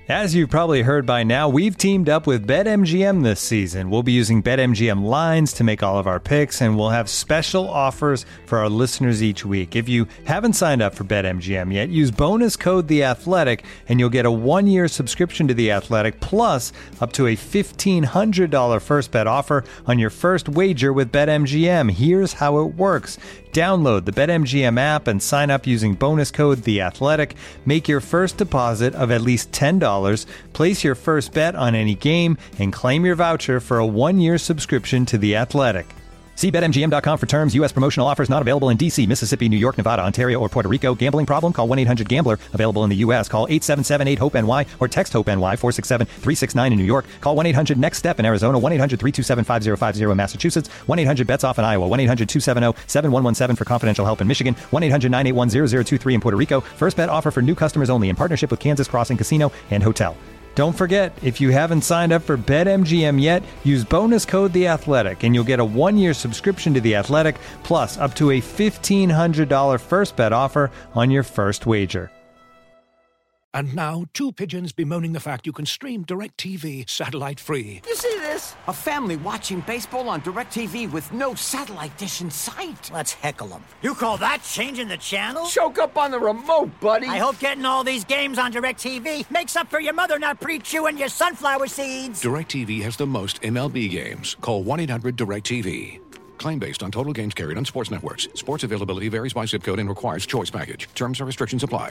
As you've probably heard by now, we've teamed up with BetMGM this season. We'll be using BetMGM lines to make all of our picks, and we'll have special offers for our listeners each week. If you haven't signed up for BetMGM yet, use bonus code The Athletic, and you'll get a 1-year subscription to The Athletic, plus up to a $1,500 first bet offer on your first wager with BetMGM. Here's how it works. Download the BetMGM app and sign up using bonus code The Athletic. Make your first deposit of at least $10. Place your first bet on any game and claim your voucher for a 1-year subscription to The Athletic. See BetMGM.com for terms. U.S. promotional offers not available in D.C., Mississippi, New York, Nevada, Ontario, or Puerto Rico. Gambling problem? Call 1-800-GAMBLER. Available in the U.S. Call 877-8-HOPE-NY or text HOPE-NY 467-369 in New York. Call 1-800-NEXT-STEP in Arizona. 1-800-327-5050 in Massachusetts. 1-800-BETS-OFF in Iowa. 1-800-270-7117 for confidential help in Michigan. 1-800-981-0023 in Puerto Rico. First bet offer for new customers only in partnership with Kansas Crossing Casino and Hotel. Don't forget, if you haven't signed up for BetMGM yet, use bonus code The Athletic, and you'll get a 1-year subscription to The Athletic, plus up to a $1,500 first bet offer on your first wager. And now, two pigeons bemoaning the fact you can stream DirecTV satellite-free. You see this? A family watching baseball on DirecTV with no satellite dish in sight. Let's heckle them. You call that changing the channel? Choke up on the remote, buddy. I hope getting all these games on DirecTV makes up for your mother not pre-chewing your sunflower seeds. DirecTV has the most MLB games. Call 1-800-DirecTV. Claim based on total games carried on sports networks. Sports availability varies by zip code and requires choice package. Terms and restrictions apply.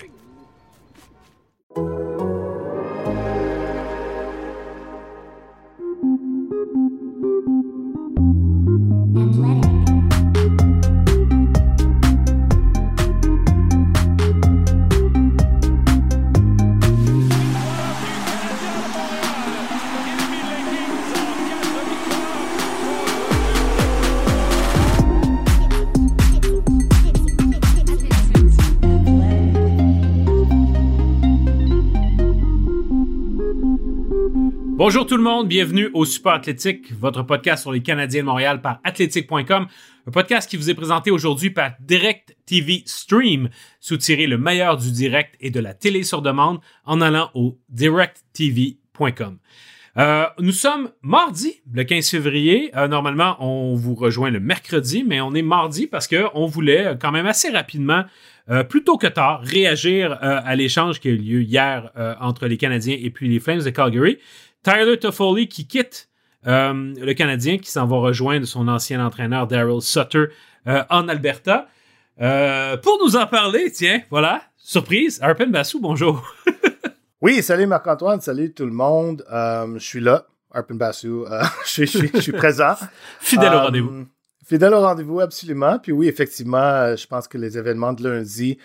Bonjour tout le monde, bienvenue au Super Athlétique, votre podcast sur les Canadiens de Montréal par athletic.com. Un podcast qui vous est présenté aujourd'hui par DirecTV Stream. Soutirez le meilleur du direct et de la télé sur demande en allant au directtv.com. Nous sommes mardi, le 15 février. Normalement, on vous rejoint le mercredi, mais on est mardi parce qu'on voulait quand même assez rapidement, plus tôt que tard, réagir à l'échange qui a eu lieu hier entre les Canadiens et puis les Flames de Calgary. Tyler Toffoli qui quitte le Canadien, qui s'en va rejoindre son ancien entraîneur Daryl Sutter en Alberta. Pour nous en parler, tiens, voilà, surprise, Arpen Basu, bonjour. Oui, salut Marc-Antoine, salut tout le monde. Je suis là, Arpen Basu, je suis présent. Fidèle au rendez-vous. Fidèle au rendez-vous, absolument. Puis oui, effectivement, je pense que les événements de lundi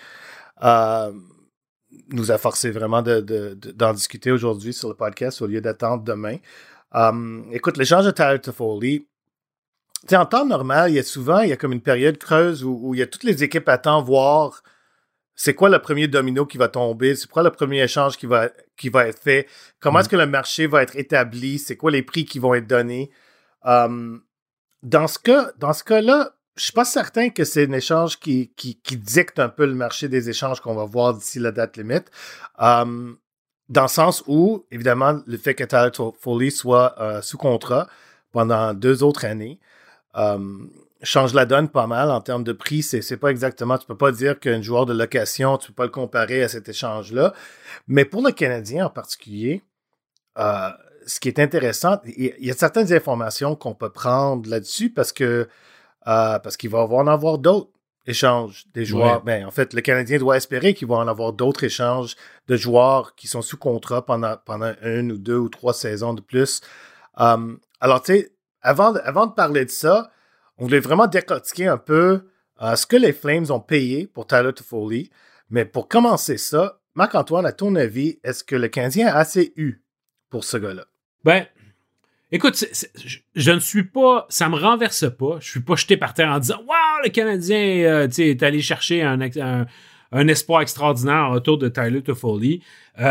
nous a forcé vraiment d'en discuter aujourd'hui sur le podcast au lieu d'attendre demain. Écoute, l'échange de Tyler Toffoli, en temps normal, il y a comme une période creuse où il y a toutes les équipes attendent voir c'est quoi le premier domino qui va tomber, c'est quoi le premier échange qui va être fait, comment est-ce que le marché va être établi, c'est quoi les prix qui vont être donnés. Dans ce cas-là, je suis pas certain que c'est un échange qui dicte un peu le marché des échanges qu'on va voir d'ici la date limite. Dans le sens où, évidemment, le fait que Tyler Toffoli soit sous contrat pendant 2 autres années change la donne pas mal en termes de prix. C'est pas exactement, tu peux pas dire qu'un joueur de location, tu peux pas le comparer à cet échange-là. Mais pour le Canadien en particulier, ce qui est intéressant, il y a certaines informations qu'on peut prendre là-dessus parce qu'il va en avoir d'autres échanges des joueurs. Ouais. Ben, en fait, le Canadien doit espérer qu'il va en avoir d'autres échanges de joueurs qui sont sous contrat pendant 1 ou 2 ou 3 saisons de plus. Alors, tu sais, avant de parler de ça, on voulait vraiment décortiquer un peu ce que les Flames ont payé pour Tyler Toffoli. Mais pour commencer ça, Marc-Antoine, à ton avis, est-ce que le Canadien a assez eu pour ce gars-là? Ben, écoute, je ne suis pas, ça me renverse pas. Je suis pas jeté par terre en disant « Wow, le Canadien est allé chercher un espoir extraordinaire autour de Tyler Toffoli. »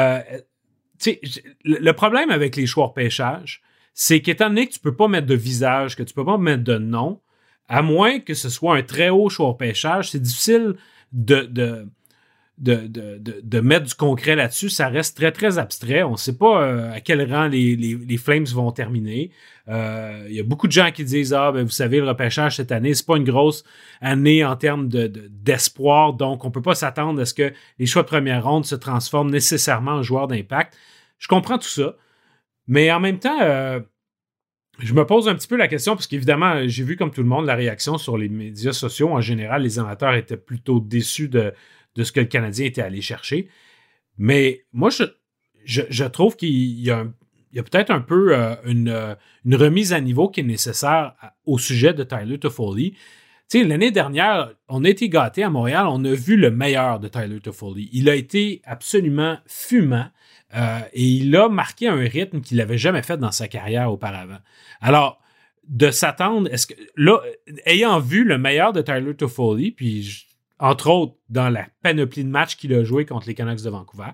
Le problème avec les choix de pêchage, c'est qu'étant donné que tu peux pas mettre de visage, que tu peux pas mettre de nom, à moins que ce soit un très haut choix de pêchage, c'est difficile de de mettre du concret là-dessus, ça reste très, très abstrait. On ne sait pas à quel rang les Flames vont terminer. Il y a beaucoup de gens qui disent « Ah, ben vous savez, le repêchage cette année, c'est pas une grosse année en termes d'espoir, donc on ne peut pas s'attendre à ce que les choix de première ronde se transforment nécessairement en joueurs d'impact. » Je comprends tout ça, mais en même temps, je me pose un petit peu la question, parce qu'évidemment, j'ai vu comme tout le monde la réaction sur les médias sociaux. En général, les amateurs étaient plutôt déçus de ce que le Canadien était allé chercher. Mais moi, je trouve qu'il y a peut-être un peu une remise à niveau qui est nécessaire au sujet de Tyler Toffoli. Tu sais, l'année dernière, on a été gâtés à Montréal, on a vu le meilleur de Tyler Toffoli. Il a été absolument fumant et il a marqué un rythme qu'il n'avait jamais fait dans sa carrière auparavant. Alors, de s'attendre, là, ayant vu le meilleur de Tyler Toffoli, puis entre autres dans la panoplie de matchs qu'il a joué contre les Canucks de Vancouver,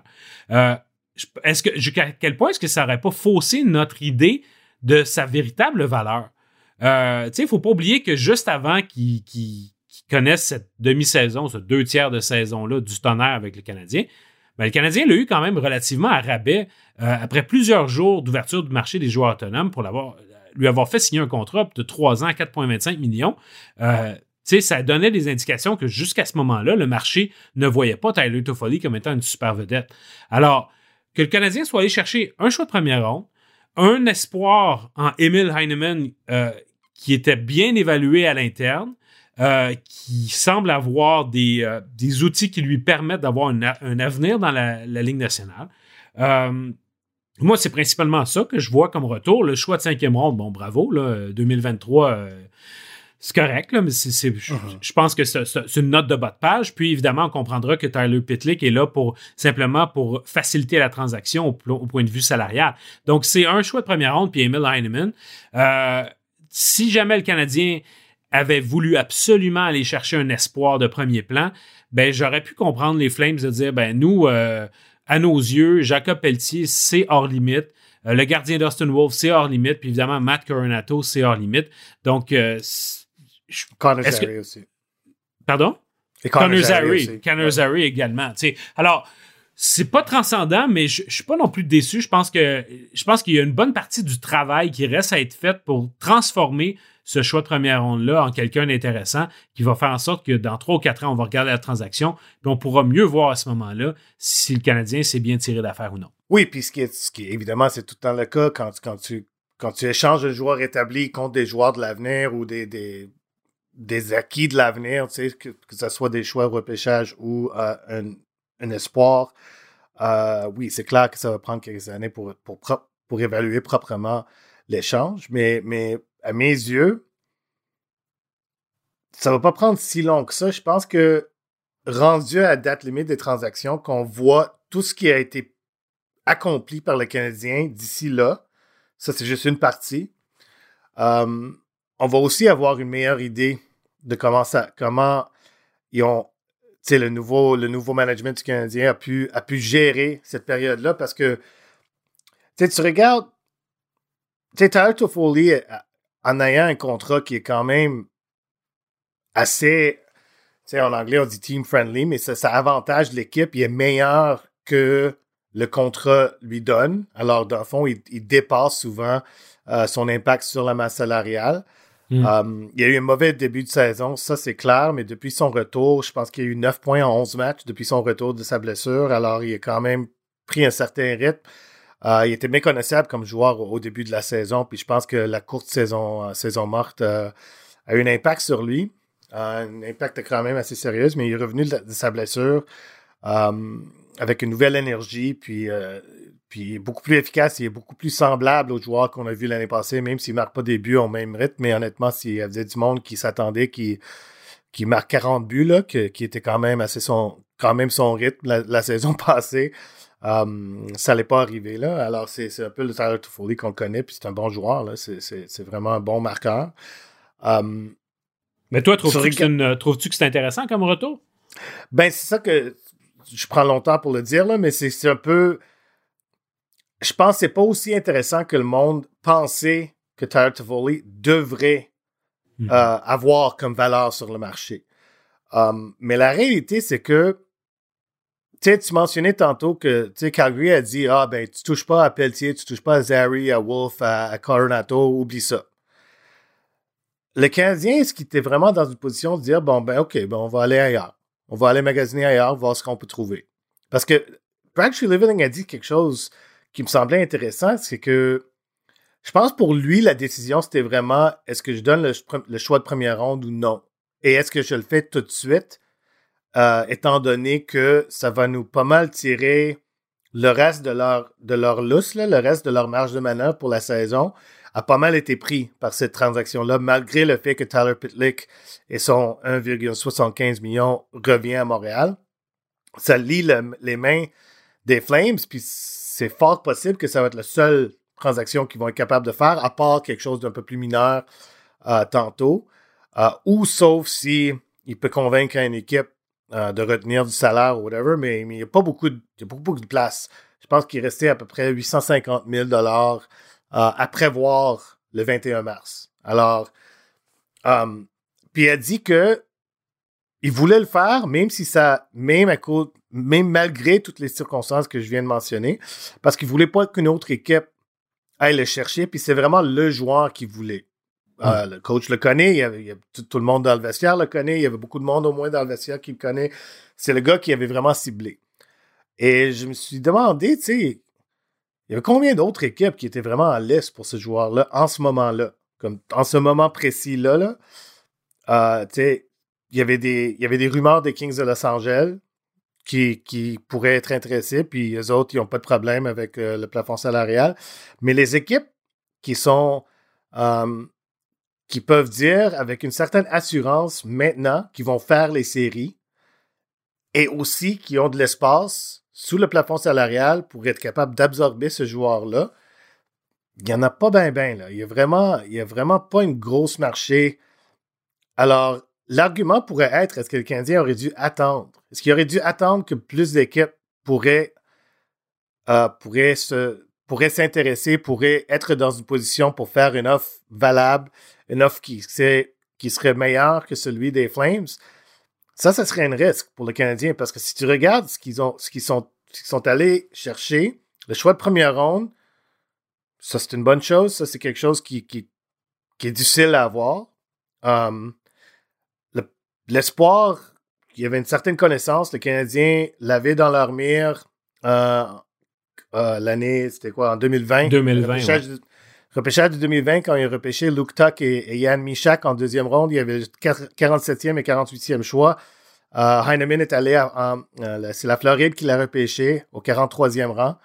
jusqu'à quel point est-ce que ça n'aurait pas faussé notre idée de sa véritable valeur? Tu sais, il ne faut pas oublier que juste avant qu'il connaisse cette demi-saison, ce 2/3 de saison-là du tonnerre avec le Canadien, ben, le Canadien l'a eu quand même relativement à rabais après plusieurs jours d'ouverture du marché des joueurs autonomes pour lui avoir fait signer un contrat de 3 ans à 4,25 millions. Tu sais, ça donnait des indications que jusqu'à ce moment-là, le marché ne voyait pas Tyler Toffoli comme étant une super vedette. Alors, que le Canadien soit allé chercher un choix de première ronde, un espoir en Emil Heinemann qui était bien évalué à l'interne, qui semble avoir des outils qui lui permettent d'avoir un avenir dans la Ligue nationale. Moi, c'est principalement ça que je vois comme retour. Le choix de 5e ronde, bon, bravo, là, 2023, c'est correct, là, mais je pense que c'est une note de bas de page. Puis, évidemment, on comprendra que Tyler Pitlick est là simplement pour faciliter la transaction au point de vue salarial. Donc, c'est un choix de première ronde, puis Emil Heinemann. Si jamais le Canadien avait voulu absolument aller chercher un espoir de premier plan, ben j'aurais pu comprendre les Flames de dire, ben nous, à nos yeux, Jacob Pelletier, c'est hors limite. Le gardien d'Austin Wolf, c'est hors limite. Puis évidemment, Matt Coronato, c'est hors limite. Donc, Connor Zary aussi. Pardon? Et Connor Zary. Connor Zary également. T'sais. Alors, c'est pas transcendant, mais je suis pas non plus déçu. Je pense qu'il y a une bonne partie du travail qui reste à être fait pour transformer ce choix de première ronde-là en quelqu'un d'intéressant qui va faire en sorte que dans 3 ou 4 ans, on va regarder la transaction puis on pourra mieux voir à ce moment-là si le Canadien s'est bien tiré d'affaire ou non. Oui, puis ce qui est évidemment, c'est tout le temps le cas quand tu échanges de joueurs établis contre des joueurs de l'avenir ou des acquis de l'avenir, tu sais, que ce soit des choix de repêchage ou un espoir. Oui, c'est clair que ça va prendre quelques années pour évaluer proprement l'échange, mais à mes yeux, ça va pas prendre si long que ça. Je pense que rendu à la date limite des transactions, qu'on voit tout ce qui a été accompli par le Canadien d'ici là, ça c'est juste une partie. On va aussi avoir une meilleure idée de comment ils ont, tu sais, le nouveau management du Canadien a pu gérer cette période-là parce que, tu regardes, tu sais, Tyler Toffoli, en ayant un contrat qui est quand même assez, tu sais, en anglais on dit team friendly, mais ça avantage l'équipe, il est meilleur que le contrat lui donne. Alors, dans le fond, il dépasse souvent son impact sur la masse salariale. Il y a eu un mauvais début de saison, ça c'est clair, mais depuis son retour, je pense qu'il y a eu 9 points en 11 matchs depuis son retour de sa blessure. Alors, il a quand même pris un certain rythme. Il était méconnaissable comme joueur au début de la saison, puis je pense que la courte saison morte a eu un impact sur lui. Un impact quand même assez sérieux, mais il est revenu de sa blessure avec une nouvelle énergie, puis beaucoup plus efficace, il est beaucoup plus semblable aux joueurs qu'on a vus l'année passée, même s'il ne marque pas des buts au même rythme, mais honnêtement, s'il y avait du monde qui s'attendait qu'il marque 40 buts, là, qui était quand même son rythme la saison passée, ça n'allait pas arriver là. Alors, c'est un peu le Tyler Toffoli qu'on connaît, puis c'est un bon joueur, là. C'est vraiment un bon marqueur. Mais toi, trouves-tu que c'est intéressant comme retour? Ben, c'est ça que je prends longtemps pour le dire, là, mais c'est un peu... Je pense que c'est pas aussi intéressant que le monde pensait que Tyler Toffoli devrait avoir comme valeur sur le marché. Mais la réalité, c'est que tu sais, tu mentionnais tantôt que, tu sais, Calgary a dit, tu touches pas à Pelletier, tu touches pas à Zary, à Wolf, à Coronato, oublie ça. Le Canadien, est-ce qu'il était vraiment dans une position de dire, on va aller ailleurs. On va aller magasiner ailleurs, voir ce qu'on peut trouver. Parce que Brad Treliving a dit quelque chose qui me semblait intéressant, c'est que je pense pour lui, la décision, c'était vraiment, est-ce que je donne le choix de première ronde ou non? Et est-ce que je le fais tout de suite? Étant donné que ça va nous pas mal tirer le reste de leur lousse, là, le reste de leur marge de manœuvre pour la saison, a pas mal été pris par cette transaction-là, malgré le fait que Tyler Pitlick et son 1,75 million revient à Montréal. Ça lie les mains des Flames, puis c'est fort possible que ça va être la seule transaction qu'ils vont être capables de faire, à part quelque chose d'un peu plus mineur tantôt, ou sauf si il peut convaincre une équipe de retenir du salaire ou whatever, mais il n'y a pas beaucoup de place. Je pense qu'il restait à peu près 850 000 $, à prévoir le 21 mars. Alors, puis il a dit que il voulait le faire, même malgré toutes les circonstances que je viens de mentionner, parce qu'il voulait pas qu'une autre équipe aille le chercher, puis c'est vraiment le joueur qu'il voulait. Le coach le connaît, il y a tout le monde dans le vestiaire le connaît, il y avait beaucoup de monde au moins dans le vestiaire qui le connaît. C'est le gars qui avait vraiment ciblé. Et je me suis demandé, tu sais, il y avait combien d'autres équipes qui étaient vraiment en lice pour ce joueur-là en ce moment-là? Comme en ce moment précis-là, tu sais, il y avait des rumeurs des Kings de Los Angeles qui pourraient être intéressés, puis eux autres, ils n'ont pas de problème avec le plafond salarial. Mais les équipes qui sont... qui peuvent dire avec une certaine assurance maintenant qu'ils vont faire les séries et aussi qui ont de l'espace sous le plafond salarial pour être capable d'absorber ce joueur-là, il n'y en a pas ben là. Il y a vraiment pas une grosse marché. Alors, l'argument pourrait être, est-ce que le Canadien aurait dû attendre? Est-ce qu'il aurait dû attendre que plus d'équipes pourraient s'intéresser, pourraient être dans une position pour faire une offre valable, une offre qui serait meilleure que celui des Flames? Ça serait un risque pour le Canadien, parce que si tu regardes ce qu'ils sont allés chercher, le choix de première ronde, ça c'est une bonne chose, ça c'est quelque chose qui est difficile à avoir. L'espoir, il y avait une certaine connaissance, le Canadien l'avait dans leur mire l'année, c'était quoi, en 2020? 2020, repêchage de 2020, quand il a repêché Luke Tuck et Yann Michak en deuxième ronde, il y avait le 47e et 48e choix. Heinemann est allé c'est la Floride qui l'a repêché au 43e rang.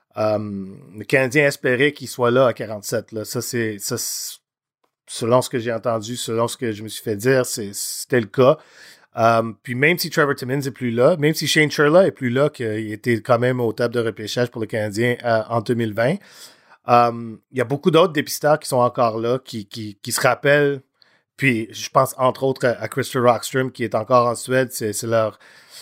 Le Canadien espérait qu'il soit là à 47. Là. Ça, selon ce que j'ai entendu, selon ce que je me suis fait dire, c'était le cas. Puis même si Trevor Timmins n'est plus là, même si Shane Churla n'est plus là, qu'il était quand même au table de repêchage pour le Canadien en 2020, il y a beaucoup d'autres dépisteurs qui sont encore là, qui se rappellent. Puis je pense entre autres à Christer Rockström qui est encore en Suède. C'est leur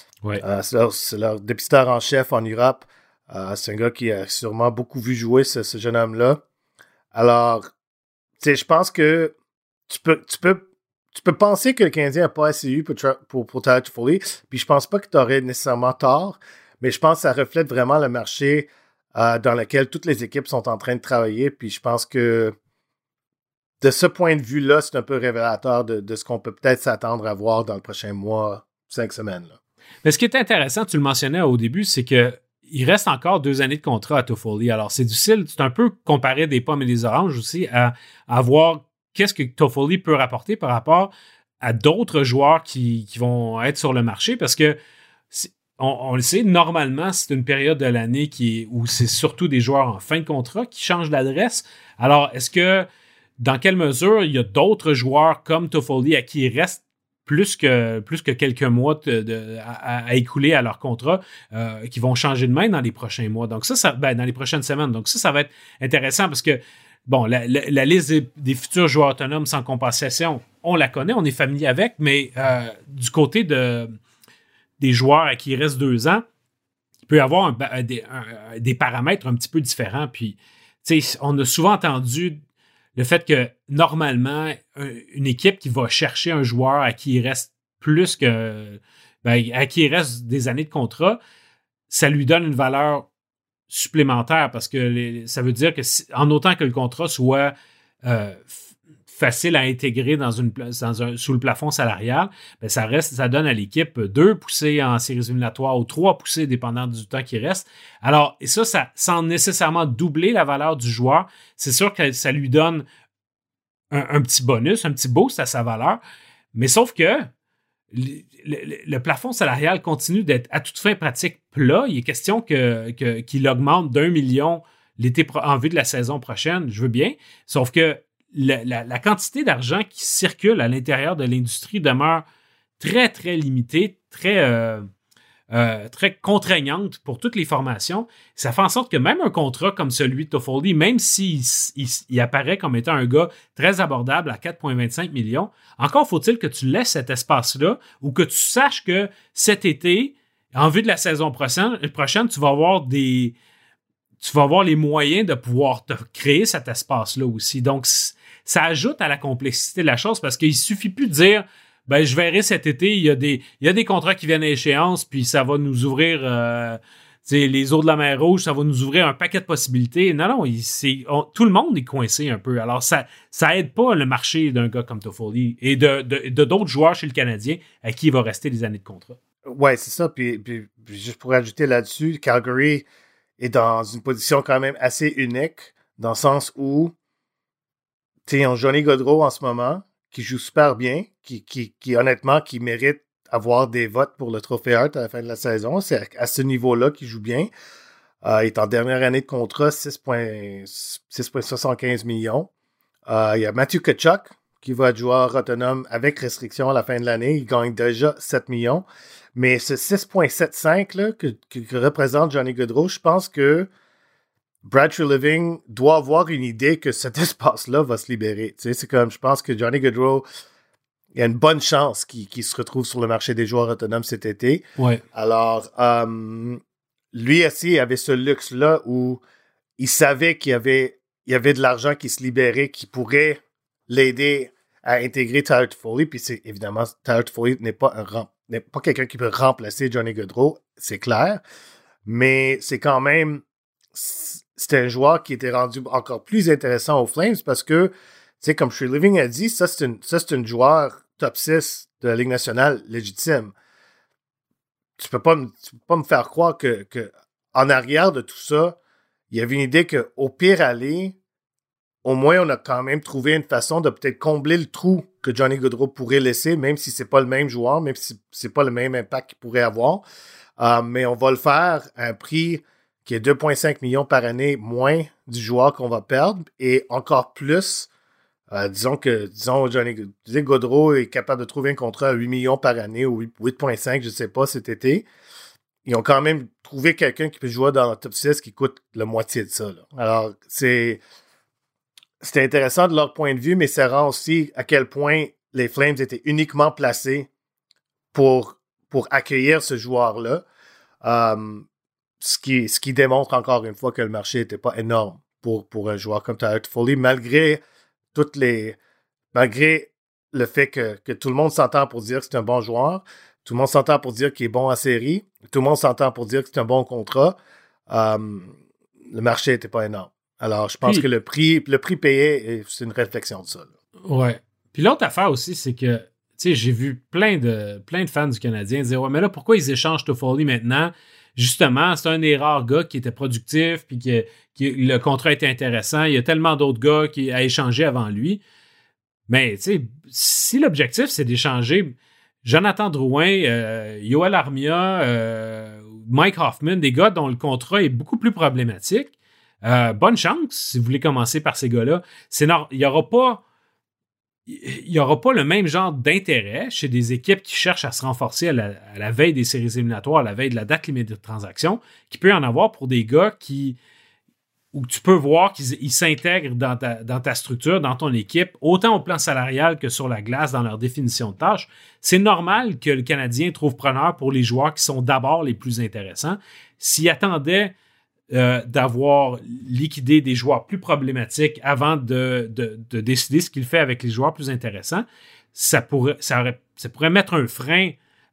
dépisteur en chef en Europe. C'est un gars qui a sûrement beaucoup vu jouer ce jeune homme-là. Alors, tu sais, je pense que tu peux penser que le Canadien n'a pas assez eu pour Tyler Toffoli, puis je pense pas que tu aurais nécessairement tort, mais je pense que ça reflète vraiment le marché dans lequel toutes les équipes sont en train de travailler, puis je pense que de ce point de vue-là, c'est un peu révélateur de ce qu'on peut peut-être s'attendre à voir dans le prochain mois, 5 semaines. Là. Mais ce qui est intéressant, tu le mentionnais au début, c'est que il reste encore 2 années de contrat à Toffoli. Alors, c'est difficile, c'est un peu comparer des pommes et des oranges aussi à voir qu'est-ce que Toffoli peut rapporter par rapport à d'autres joueurs qui vont être sur le marché, parce que on le sait, normalement, c'est une période de l'année où c'est surtout des joueurs en fin de contrat qui changent d'adresse. Alors, est-ce que, dans quelle mesure il y a d'autres joueurs comme Toffoli à qui il reste plus que quelques mois à écouler à leur contrat qui vont changer de main dans les prochains mois. Donc dans les prochaines semaines. Donc ça va être intéressant parce que, bon, la liste des futurs joueurs autonomes sans compensation, on la connaît, on est familier avec, mais du côté des joueurs à qui il reste 2 ans, il peut y avoir des paramètres un petit peu différents. Puis, tu sais, on a souvent entendu le fait que, normalement, une équipe qui va chercher un joueur à qui il reste à qui il reste des années de contrat, ça lui donne une valeur supplémentaire parce que ça veut dire que en autant que le contrat soit facile à intégrer sous le plafond salarial, ben ça donne à l'équipe 2 poussées en séries éliminatoires ou 3 poussées dépendant du temps qui reste. Alors, et ça sans nécessairement doubler la valeur du joueur, c'est sûr que ça lui donne un petit bonus, un petit boost à sa valeur. Mais sauf que le plafond salarial continue d'être à toute fin pratique plat. Il est question qu'il augmente d'1 million en vue de la saison prochaine. Je veux bien. Sauf que la quantité d'argent qui circule à l'intérieur de l'industrie demeure très, très limitée, très contraignante pour toutes les formations. Ça fait en sorte que même un contrat comme celui de Toffoli, même s'il apparaît comme étant un gars très abordable à 4,25 millions, encore faut-il que tu laisses cet espace-là ou que tu saches que cet été, en vue de la saison prochaine, tu vas avoir les moyens de pouvoir te créer cet espace-là aussi. Donc, ça ajoute à la complexité de la chose parce qu'il suffit plus de dire je verrai cet été, il y a des contrats qui viennent à échéance, puis ça va nous ouvrir les eaux de la mer Rouge, ça va nous ouvrir un paquet de possibilités. Non, tout le monde est coincé un peu. Alors, ça aide pas le marché d'un gars comme Toffoli et de d'autres joueurs chez le Canadien à qui il va rester des années de contrat. Ouais, c'est ça. Puis juste pour ajouter là-dessus, Calgary est dans une position quand même assez unique, dans le sens où ils ont Johnny Gaudreau en ce moment, qui joue super bien, qui honnêtement, qui mérite avoir des votes pour le Trophée Hart à la fin de la saison. C'est à ce niveau-là qu'il joue bien. Il est en dernière année de contrat, 6,75 millions. Il y a Matthew Tkachuk, qui va être joueur autonome avec restriction à la fin de l'année. Il gagne déjà 7 millions. Mais ce 6,75 là, que représente Johnny Gaudreau, je pense que Brad Treliving doit avoir une idée que cet espace-là va se libérer. Tu sais, c'est comme, je pense que Johnny Gaudreau, il y a une bonne chance qu'il se retrouve sur le marché des joueurs autonomes cet été. Ouais. Alors, lui aussi, il avait ce luxe-là où il savait qu'il y avait de l'argent qui se libérait, qui pourrait l'aider à intégrer Tyler Toffoli. Puis c'est évidemment, Tyler Toffoli n'est pas quelqu'un qui peut remplacer Johnny Gaudreau, c'est clair. Mais c'est quand même... C'était un joueur qui était rendu encore plus intéressant aux Flames parce que, tu sais, comme Treliving a dit, ça c'est une joueur top 6 de la Ligue nationale légitime. Tu peux pas me faire croire que en arrière de tout ça, il y avait une idée qu'au pire aller, au moins on a quand même trouvé une façon de peut-être combler le trou que Johnny Gaudreau pourrait laisser, même si c'est pas le même joueur, même si c'est pas le même impact qu'il pourrait avoir. Mais on va le faire à un prix qui est 2,5 millions par année moins du joueur qu'on va perdre, et encore plus, disons Johnny Gaudreau est capable de trouver un contrat à 8 millions par année, ou 8,5, je sais pas, cet été. Ils ont quand même trouvé quelqu'un qui peut jouer dans le top 6 qui coûte la moitié de ça, là. Alors, c'était intéressant de leur point de vue, mais ça rend aussi à quel point les Flames étaient uniquement placés pour accueillir ce joueur-là. Ce qui démontre encore une fois que le marché n'était pas énorme pour un joueur comme Tyler Toffoli, malgré le fait que tout le monde s'entend pour dire que c'est un bon joueur, tout le monde s'entend pour dire qu'il est bon en série, tout le monde s'entend pour dire que c'est un bon contrat, le marché n'était pas énorme. Alors, je pense que le prix payé, c'est une réflexion de ça, là. Ouais. Puis l'autre affaire aussi, c'est que, tu sais, j'ai vu plein de fans du Canadien dire « Ouais, mais là, pourquoi ils échangent Toffoli maintenant? » Justement, c'est un des rares gars qui était productif, puis que le contrat était intéressant. Il y a tellement d'autres gars qui a échangé avant lui. Mais, tu sais, si l'objectif, c'est d'échanger Jonathan Drouin, Yoel Armia, Mike Hoffman, des gars dont le contrat est beaucoup plus problématique, bonne chance si vous voulez commencer par ces gars-là. Il n'y aura pas le même genre d'intérêt chez des équipes qui cherchent à se renforcer à la veille des séries éliminatoires, à la veille de la date limite de transaction, qui peut y en avoir pour des gars où tu peux voir qu'ils s'intègrent dans ta structure, dans ton équipe, autant au plan salarial que sur la glace dans leur définition de tâche. C'est normal que le Canadien trouve preneur pour les joueurs qui sont d'abord les plus intéressants. S'il attendait d'avoir liquidé des joueurs plus problématiques avant de décider ce qu'il fait avec les joueurs plus intéressants, ça pourrait mettre un frein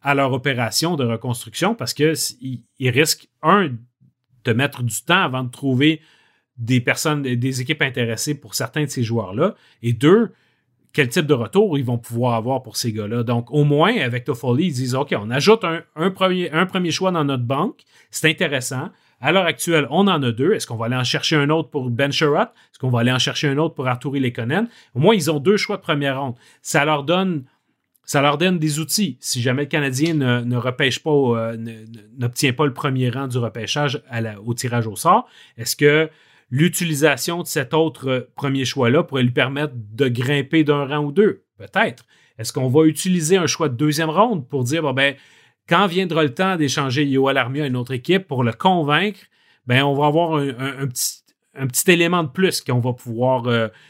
à leur opération de reconstruction parce qu'ils risquent, de mettre du temps avant de trouver des personnes, des équipes intéressées pour certains de ces joueurs-là, et 2, quel type de retour ils vont pouvoir avoir pour ces gars-là. Donc, au moins, avec Toffoli, ils disent, OK, on ajoute un premier choix dans notre banque. C'est intéressant. À l'heure actuelle, on en a 2. Est-ce qu'on va aller en chercher un autre pour Ben Sherratt? Est-ce qu'on va aller en chercher un autre pour Arturi Lekonen? Au moins, ils ont 2 choix de première ronde. Ça leur donne des outils. Si jamais le Canadien ne repêche pas, n'obtient pas le premier rang du repêchage au tirage au sort, est-ce que l'utilisation de cet autre premier choix-là pourrait lui permettre de grimper d'un rang ou 2? Peut-être. Est-ce qu'on va utiliser un choix de 2e ronde pour dire, quand viendra le temps d'échanger Yoel Armia à une autre équipe pour le convaincre, on va avoir un petit élément de plus qu'on va pouvoir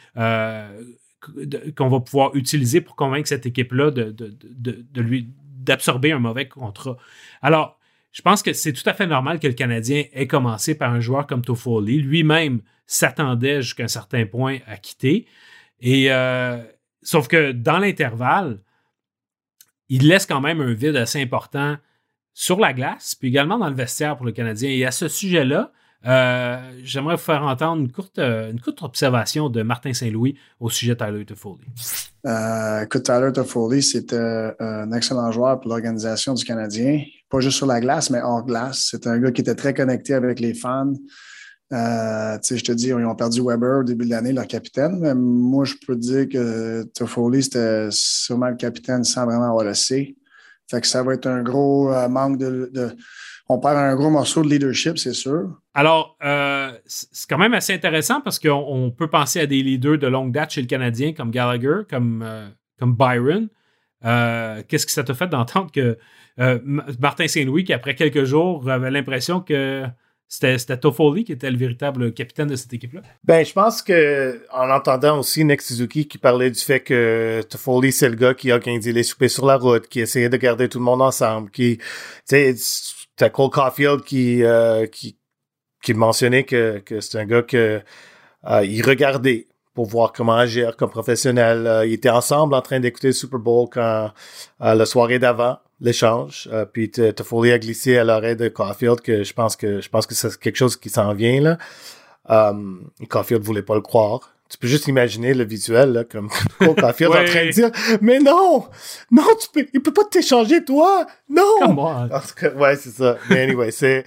utiliser pour convaincre cette équipe-là d'absorber un mauvais contrat. Alors, je pense que c'est tout à fait normal que le Canadien ait commencé par un joueur comme Toffoli. Lui-même s'attendait jusqu'à un certain point à quitter. Et sauf que dans l'intervalle, il laisse quand même un vide assez important sur la glace, puis également dans le vestiaire pour le Canadien. Et à ce sujet-là, j'aimerais vous faire entendre une courte observation de Martin Saint-Louis au sujet de Tyler Toffoli. Écoute, Tyler Toffoli, c'était un excellent joueur pour l'organisation du Canadien. Pas juste sur la glace, mais hors glace. C'est un gars qui était très connecté avec les fans. Je te dis, ils ont perdu Weber au début de l'année, leur capitaine. Mais moi, je peux te dire que Toffoli, c'était sûrement le capitaine sans vraiment avoir le C. Fait que ça va être un gros manque on perd un gros morceau de leadership, c'est sûr. Alors, c'est quand même assez intéressant parce qu'on peut penser à des leaders de longue date chez le Canadien, comme Gallagher, comme Byron. Qu'est-ce que ça t'a fait d'entendre que Martin Saint-Louis, qui après quelques jours avait l'impression que c'était Toffoli qui était le véritable capitaine de cette équipe-là? Je pense que en entendant aussi Nick Suzuki qui parlait du fait que Toffoli, c'est le gars qui a organisé les soupers sur la route, qui essayait de garder tout le monde ensemble, c'était Cole Caulfield qui mentionnait que c'est un gars que il regardait pour voir comment agir comme professionnel. Ils étaient ensemble en train d'écouter le Super Bowl quand la soirée d'avant l'échange. Puis Toffoli a glissé à l'oreille de Caulfield que je pense que c'est quelque chose qui s'en vient là. Caulfield voulait pas le croire. Tu peux juste imaginer le visuel là, comme Cole Caulfield en train de dire mais non, il peut pas t'échanger toi, non. Come on. En tout cas, ouais, c'est ça. Mais anyway, c'est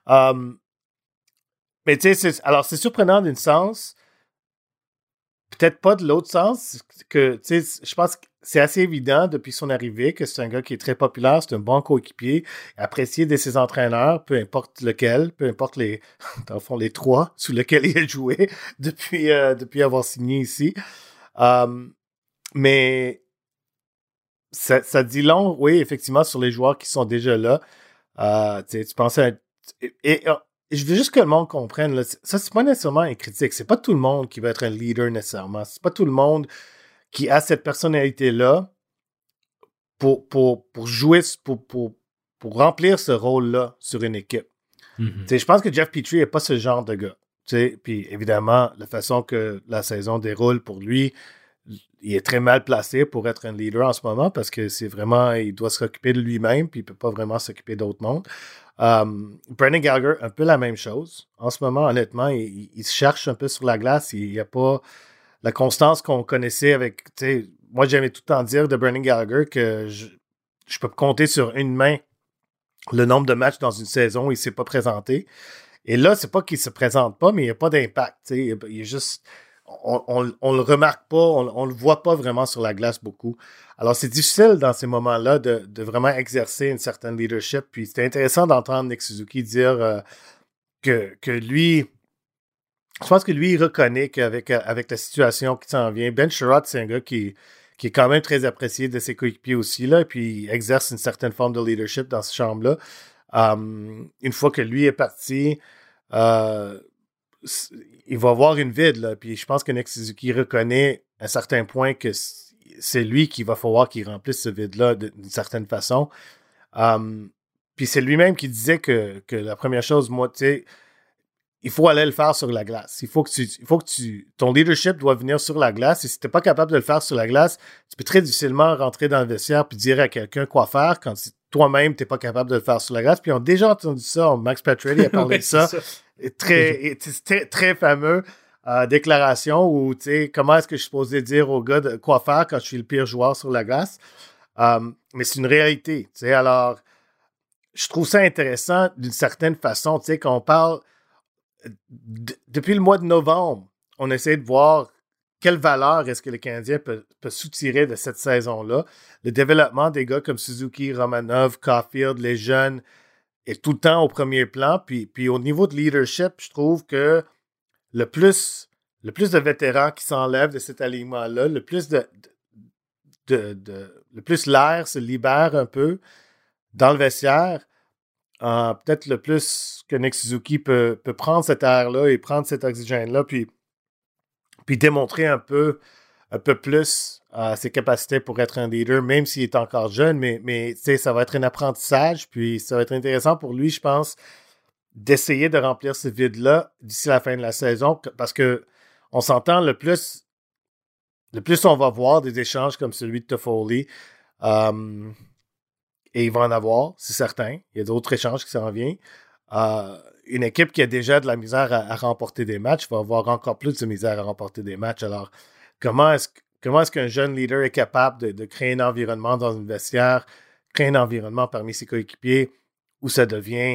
mais tu sais, c'est surprenant d'une sens. Peut-être pas de l'autre sens, que, tu sais, je pense que c'est assez évident depuis son arrivée que c'est un gars qui est très populaire, c'est un bon coéquipier, apprécié de ses entraîneurs, peu importe lequel, peu importe dans le fond, les 3 sous lesquels il a joué depuis avoir signé ici. Mais ça dit long, oui, effectivement, sur les joueurs qui sont déjà là. Tu pensais je veux juste que le monde comprenne, là, ça, c'est pas nécessairement une critique. C'est pas tout le monde qui va être un leader nécessairement. C'est pas tout le monde qui a cette personnalité-là pour jouer, pour remplir ce rôle-là sur une équipe. Mm-hmm. Je pense que Jeff Petrie n'est pas ce genre de gars. Puis évidemment, la façon que la saison déroule pour lui, il est très mal placé pour être un leader en ce moment parce que c'est vraiment, il doit s'occuper de lui-même puis il peut pas vraiment s'occuper d'autres mondes. Brendan Gallagher, un peu la même chose. En ce moment, honnêtement, il se cherche un peu sur la glace. Il n'y a pas la constance qu'on connaissait avec... Moi, j'aimais tout le temps dire de Brendan Gallagher que je peux compter sur une main le nombre de matchs dans une saison où il ne s'est pas présenté. Et là, c'est pas qu'il ne se présente pas, mais il n'y a pas d'impact. Il est juste... On le remarque pas, on le voit pas vraiment sur la glace beaucoup. Alors, c'est difficile dans ces moments-là de vraiment exercer une certaine leadership. Puis, c'était intéressant d'entendre Nick Suzuki dire que lui, je pense que lui, il reconnaît qu'avec la situation qui s'en vient, Ben Sherratt, c'est un gars qui est quand même très apprécié de ses coéquipiers aussi, là, puis il exerce une certaine forme de leadership dans cette chambre-là. Une fois que lui est parti, il va avoir une vide, là. Puis je pense que Nick Suzuki reconnaît à un certain point que c'est lui qu'il va falloir qu'il remplisse ce vide-là d'une certaine façon. Puis c'est lui-même qui disait que la première chose, moi, tu sais, il faut aller le faire sur la glace. Ton leadership doit venir sur la glace. Et si tu n'es pas capable de le faire sur la glace, tu peux très difficilement rentrer dans le vestiaire puis dire à quelqu'un quoi faire quand toi-même, tu n'es pas capable de le faire sur la glace. Puis on a déjà entendu ça. Max Pacioretty a parlé de ça. Très, très fameux déclaration où, tu sais, comment est-ce que je suis supposé dire au gars de quoi faire quand je suis le pire joueur sur la glace? Mais c'est une réalité. Tu sais, alors, je trouve ça intéressant d'une certaine façon. Tu sais, quand on parle depuis le mois de novembre, on essaie de voir quelle valeur est-ce que le Canadien peut soutirer de cette saison-là. Le développement des gars comme Suzuki, Romanov, Caulfield, les jeunes, est tout le temps au premier plan. Puis au niveau de leadership, je trouve que le plus de vétérans qui s'enlèvent de cet alignement-là, le plus l'air se libère un peu dans le vestiaire. Peut-être le plus que Nick Suzuki peut prendre cet air-là et prendre cet oxygène-là, puis démontrer un peu plus ses capacités pour être un leader, même s'il est encore jeune, mais ça va être un apprentissage, puis ça va être intéressant pour lui, je pense, d'essayer de remplir ce vide-là d'ici la fin de la saison, parce que on s'entend, le plus on va voir des échanges comme celui de Toffoli, et il va en avoir, c'est certain. Il y a d'autres échanges qui s'en viennent. Une équipe qui a déjà de la misère à remporter des matchs va avoir encore plus de misère à remporter des matchs. Alors, comment est-ce qu'un jeune leader est capable de créer un environnement dans une vestiaire, créer un environnement parmi ses coéquipiers où ça devient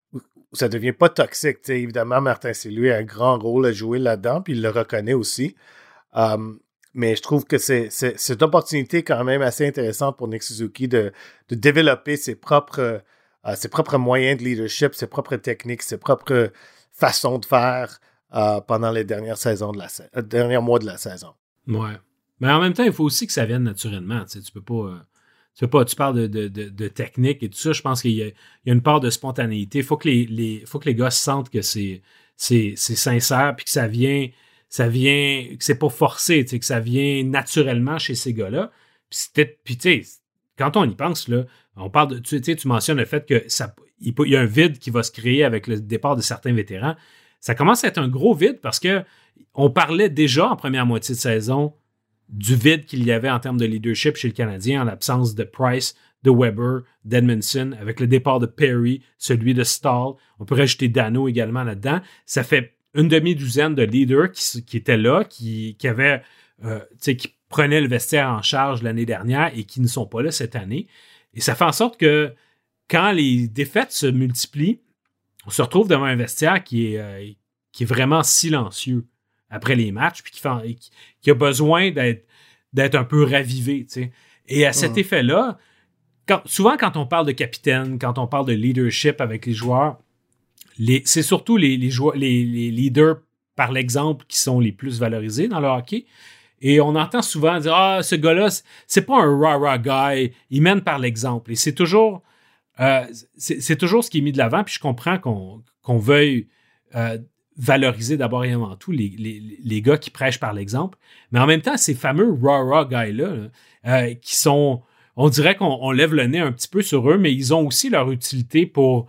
pas toxique? T'sais, évidemment, Martin Saint-Louis a un grand rôle à jouer là-dedans, puis il le reconnaît aussi. Mais je trouve que c'est une opportunité quand même assez intéressante pour Nick Suzuki de développer ses propres moyens de leadership, ses propres techniques, ses propres façons de faire pendant les dernières mois de la saison. Ouais. Mais en même temps, il faut aussi que ça vienne naturellement. Tu sais, tu peux pas. Tu parles de technique et tout ça. Je pense qu'il y a une part de spontanéité. Il faut que les gars sentent que c'est sincère puis que ça vient, que c'est pas forcé, tu sais, que ça vient naturellement chez ces gars-là. Puis tu sais, quand on y pense, là, on parle de, tu mentionnes le fait que il y a un vide qui va se créer avec le départ de certains vétérans. Ça commence à être un gros vide parce que on parlait déjà en première moitié de saison du vide qu'il y avait en termes de leadership chez le Canadien en l'absence de Price, de Weber, d'Edmondson, avec le départ de Perry, celui de Stahl. On peut rajouter Dano également là-dedans. Ça fait une demi-douzaine de leaders qui étaient là, qui avaient, qui prenaient le vestiaire en charge l'année dernière et qui ne sont pas là cette année. Et ça fait en sorte que quand les défaites se multiplient, on se retrouve devant un vestiaire qui est vraiment silencieux après les matchs, puis qui a besoin d'être un peu ravivé. T'sais. Et à cet effet-là, souvent quand on parle de capitaine, quand on parle de leadership avec les joueurs, c'est surtout les leaders par l'exemple qui sont les plus valorisés dans le hockey. Et on entend souvent dire « Ah, ce gars-là, c'est pas un rah-rah guy, il mène par l'exemple. » Et c'est toujours ce qui est mis de l'avant, puis je comprends qu'on veuille valoriser d'abord et avant tout les gars qui prêchent par l'exemple. Mais en même temps, ces fameux rah-rah guys-là, qui sont... On dirait qu'on lève le nez un petit peu sur eux, mais ils ont aussi leur utilité pour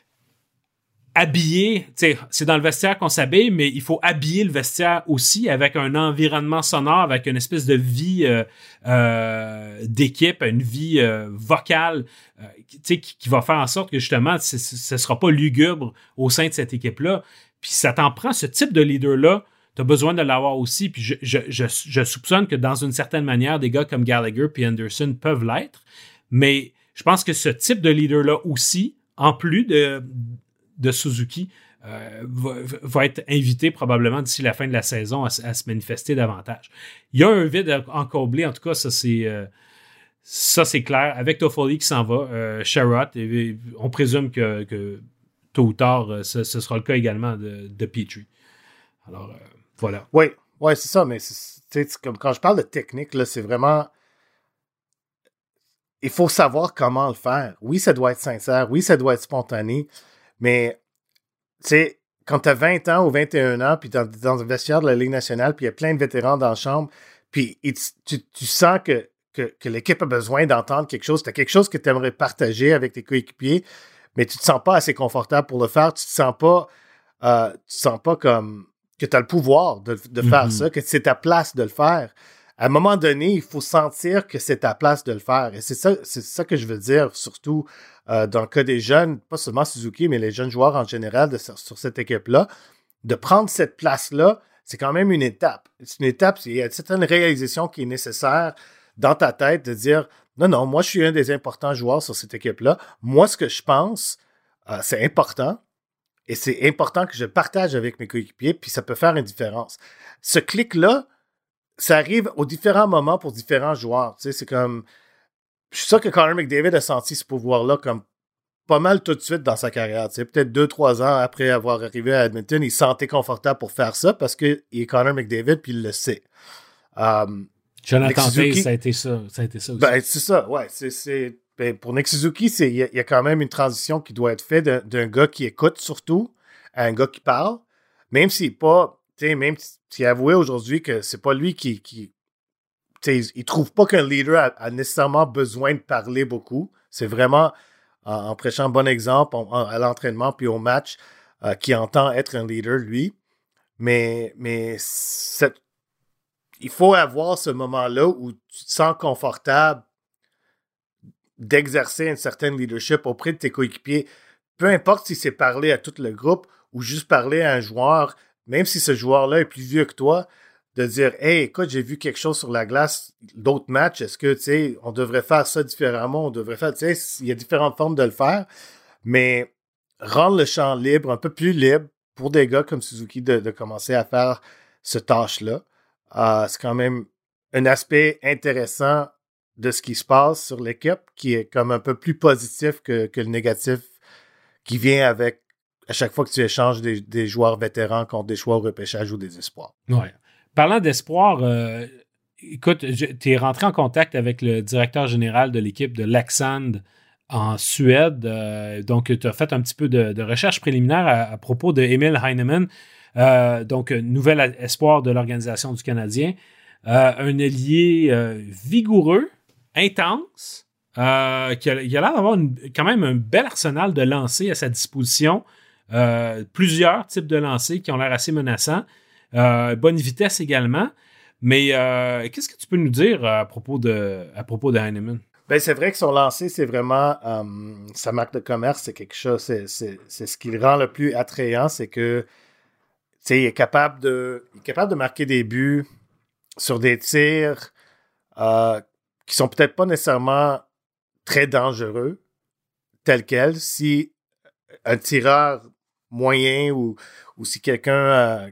habiller, c'est dans le vestiaire qu'on s'habille, mais il faut habiller le vestiaire aussi avec un environnement sonore, avec une espèce de vie d'équipe, une vie vocale qui va faire en sorte que justement, ce ne sera pas lugubre au sein de cette équipe-là. Puis ça t'en prend, ce type de leader-là, tu as besoin de l'avoir aussi. Puis je soupçonne que dans une certaine manière, des gars comme Gallagher et Anderson peuvent l'être, mais je pense que ce type de leader-là aussi, en plus de Suzuki, va être invité probablement d'ici la fin de la saison à se manifester davantage. Il y a un vide encore comblé, en tout cas, ça c'est clair. Avec Toffoli qui s'en va, Sherratt, on présume que tôt ou tard, ce sera le cas également de Petrie. Alors, voilà. Oui, c'est ça, mais c'est comme quand je parle de technique, là, c'est vraiment... Il faut savoir comment le faire. Oui, ça doit être sincère. Oui, ça doit être spontané. Mais, tu sais, quand tu as 20 ans ou 21 ans, puis dans un vestiaire de la Ligue nationale, puis il y a plein de vétérans dans la chambre, puis tu sens que l'équipe a besoin d'entendre quelque chose, tu as quelque chose que tu aimerais partager avec tes coéquipiers, mais tu te sens pas assez confortable pour le faire, tu te sens pas sens pas comme que tu as le pouvoir de faire ça, que c'est ta place de le faire. À un moment donné, il faut sentir que c'est ta place de le faire. Et c'est ça que je veux dire, surtout dans le cas des jeunes, pas seulement Suzuki, mais les jeunes joueurs en général sur cette équipe-là. De prendre cette place-là, c'est quand même une étape. C'est une étape, il y a une certaine réalisation qui est nécessaire dans ta tête de dire « Non, moi, je suis un des importants joueurs sur cette équipe-là. Moi, ce que je pense, c'est important. Et c'est important que je partage avec mes coéquipiers, puis ça peut faire une différence. » Ce clic-là, ça arrive aux différents moments pour différents joueurs. Tu sais, c'est comme... Je suis sûr que Connor McDavid a senti ce pouvoir-là comme pas mal tout de suite dans sa carrière. Tu sais, peut-être 2-3 ans après avoir arrivé à Edmonton, il se sentait confortable pour faire ça parce qu'il est Connor McDavid puis il le sait. Jonathan Toews, ça a été ça aussi. Ben, c'est ça, ouais. Ben, pour Nick Suzuki, il y a quand même une transition qui doit être faite d'un gars qui écoute surtout à un gars qui parle, même s'il n'est pas... Tu sais, même s'il a avoué aujourd'hui que c'est pas lui qui il trouve pas qu'un leader a nécessairement besoin de parler beaucoup. C'est vraiment en prêchant un bon exemple à l'entraînement puis au match qui entend être un leader, lui. Mais il faut avoir ce moment-là où tu te sens confortable d'exercer un certain leadership auprès de tes coéquipiers. Peu importe si c'est parler à tout le groupe ou juste parler à un joueur, même si ce joueur-là est plus vieux que toi, de dire « Hey, écoute, j'ai vu quelque chose sur la glace d'autres matchs. Est-ce que, tu sais, on devrait faire ça différemment? On devrait faire, tu sais, il y a différentes formes de le faire. » Mais rendre le champ libre, un peu plus libre pour des gars comme Suzuki de commencer à faire ce tâche-là, c'est quand même un aspect intéressant de ce qui se passe sur l'équipe qui est comme un peu plus positif que le négatif qui vient avec à chaque fois que tu échanges des joueurs vétérans contre des choix au repêchage ou des espoirs. Ouais. Parlant d'espoir, écoute, tu es rentré en contact avec le directeur général de l'équipe de Leksand en Suède. Donc, tu as fait un petit peu de recherche préliminaire à propos de Emil Heinemann, donc nouvel espoir de l'organisation du Canadien. Un ailier vigoureux, intense, qui a l'air d'avoir quand même un bel arsenal de lancers à sa disposition. Plusieurs types de lancers qui ont l'air assez menaçants. Bonne vitesse également. Mais qu'est-ce que tu peux nous dire à propos de Heinemann? Ben, c'est vrai que son lancer, c'est vraiment sa marque de commerce, c'est quelque chose, c'est ce qui le rend le plus attrayant, c'est que il est capable de marquer des buts sur des tirs qui sont peut-être pas nécessairement très dangereux, tels quels. Si un tireur moyen ou si quelqu'un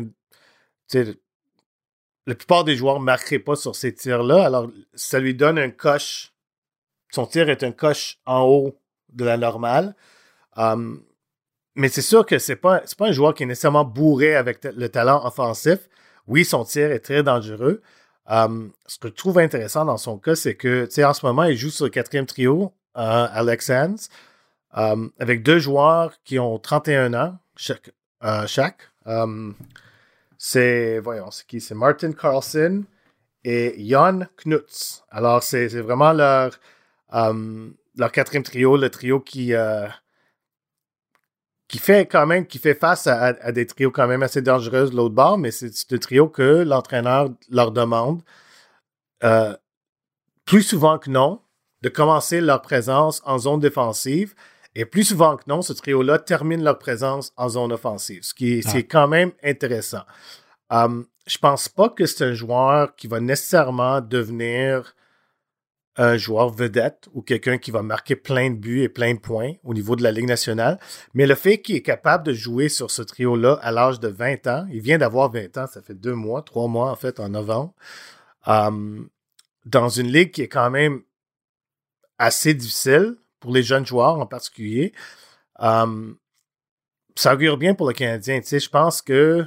la plupart des joueurs ne marqueraient pas sur ces tirs-là, alors ça lui donne un coche. Son tir est un coche en haut de la normale. Mais c'est sûr que c'est pas un joueur qui est nécessairement bourré avec le talent offensif. Oui, son tir est très dangereux. Ce que je trouve intéressant dans son cas, c'est que en ce moment, il joue sur le 4e trio à Leksand avec 2 joueurs qui ont 31 ans chaque. C'est qui? C'est Martin Karlsson et Jan Knuts. Alors, c'est vraiment leur 4e trio, le trio qui fait face à des trios quand même assez dangereux de l'autre bord, mais c'est le trio que l'entraîneur leur demande plus souvent que non de commencer leur présence en zone défensive. Et plus souvent que non, ce trio-là termine leur présence en zone offensive, c'est quand même intéressant. Je pense pas que c'est un joueur qui va nécessairement devenir un joueur vedette ou quelqu'un qui va marquer plein de buts et plein de points au niveau de la Ligue nationale. Mais le fait qu'il est capable de jouer sur ce trio-là à l'âge de 20 ans, il vient d'avoir 20 ans, ça fait 3 mois en fait, en novembre, dans une ligue qui est quand même assez difficile pour les jeunes joueurs en particulier, ça augure bien pour le Canadien. Je pense que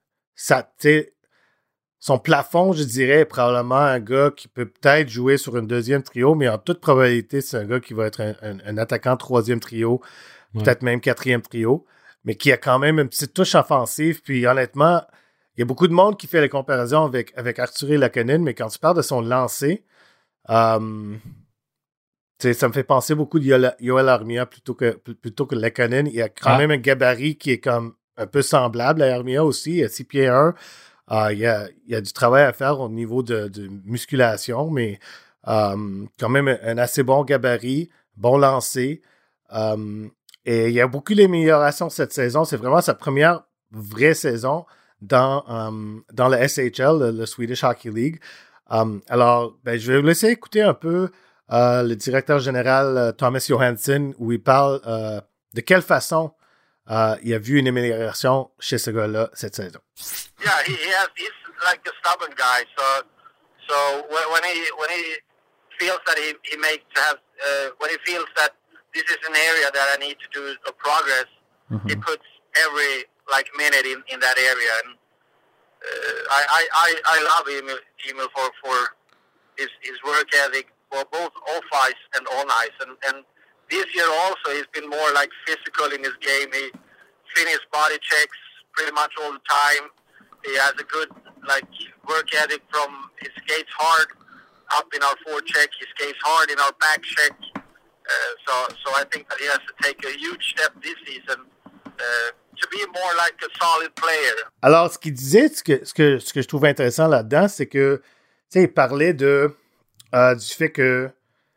son plafond, je dirais, est probablement un gars qui peut peut-être jouer sur un 2e trio, mais en toute probabilité, c'est un gars qui va être un attaquant 3e trio, peut-être même 4e trio, mais qui a quand même une petite touche offensive. Puis honnêtement, il y a beaucoup de monde qui fait les comparaisons avec Artturi Lehkonen, mais quand tu parles de son lancer, ça me fait penser beaucoup de Joel Armia plutôt que Lehkonen. Il a quand même un gabarit qui est comme un peu semblable à Armia aussi. Il y a 6 pieds 1. Il y a du travail à faire au niveau de musculation, mais quand même un assez bon gabarit, bon lancer. Et il y a beaucoup d'améliorations cette saison. C'est vraiment sa première vraie saison dans le SHL, le Swedish Hockey League. Alors, je vais vous laisser écouter un peu le directeur général Thomas Johansson, où il parle de quelle façon il a vu une amélioration chez ce gars-là cette saison. Yeah, he's like a stubborn guy. So when he feels that he makes when he feels that this is an area that I need to do a progress, he puts every minute in that area, and I love Emil for his work ethic, for both off ice and on ice, and this year also he's been more physical in his game. He finished body checks pretty much all the time. He has a good work ethic from he skates hard up in our forecheck. He skates hard in our back check. So I think that he has to take a huge step this season to be more like a solid player. Alors, ce qu'il disait, ce que je trouve intéressant là-dedans, c'est que, il parlait du fait que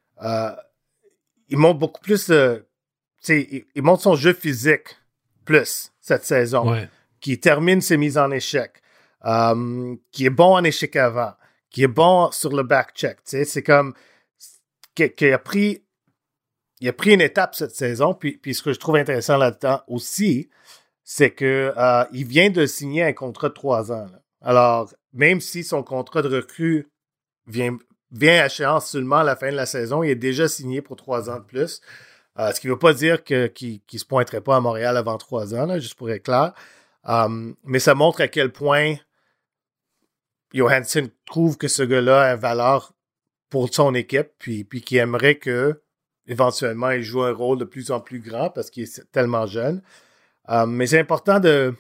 il montre beaucoup plus, il montre son jeu physique plus cette saison, qui termine ses mises en échec, qui est bon en échec avant, qui est bon sur le back-check. C'est comme qu'il a pris une étape cette saison, puis ce que je trouve intéressant là-dedans aussi, c'est que il vient de signer un contrat de 3 ans. Là. Alors, même si son contrat de recrue vient à échéance seulement à la fin de la saison, il est déjà signé pour 3 ans de plus. Ce qui ne veut pas dire qu'il ne se pointerait pas à Montréal avant 3 ans, là, juste pour être clair. Mais ça montre à quel point Johansson trouve que ce gars-là a une valeur pour son équipe, puis qu'il aimerait que éventuellement il joue un rôle de plus en plus grand parce qu'il est tellement jeune. Mais c'est important de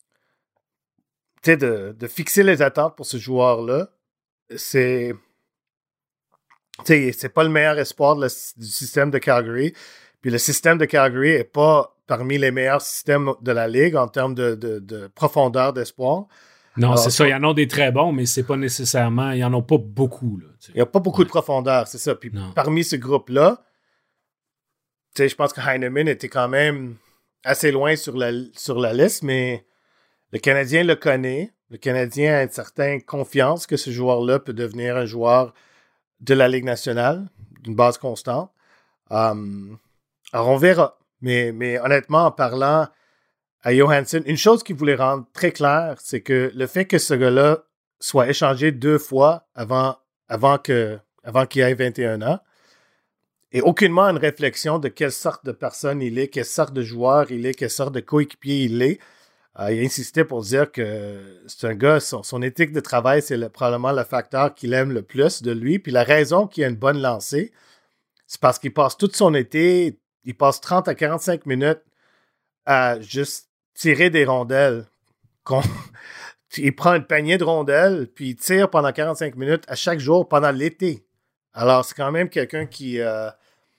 fixer les attentes pour ce joueur-là. C'est pas le meilleur espoir du système de Calgary. Puis le système de Calgary n'est pas parmi les meilleurs systèmes de la Ligue en termes de profondeur d'espoir. Non, alors, c'est ça. Il y en a des très bons, mais c'est pas nécessairement... Il n'y en a pas beaucoup. Là, il n'y a pas beaucoup de profondeur, c'est ça. Puis parmi ce groupe-là, je pense que Heinemann était quand même assez loin sur la liste, mais le Canadien le connaît. Le Canadien a une certaine confiance que ce joueur-là peut devenir un joueur de la Ligue nationale, d'une base constante. Alors, on verra. Mais honnêtement, en parlant à Johansson, une chose qu'il voulait rendre très claire, c'est que le fait que ce gars-là soit échangé 2 fois avant qu'il ait 21 ans, et aucunement une réflexion de quelle sorte de personne il est, quelle sorte de joueur il est, quelle sorte de coéquipier il est. Il a insisté pour dire que c'est un gars, son éthique de travail, c'est probablement le facteur qu'il aime le plus de lui. Puis la raison qu'il a une bonne lancée, c'est parce qu'il passe toute son été, il passe 30 à 45 minutes à juste tirer des rondelles. Il prend une panier de rondelles, puis il tire pendant 45 minutes à chaque jour pendant l'été. Alors, c'est quand même quelqu'un qui est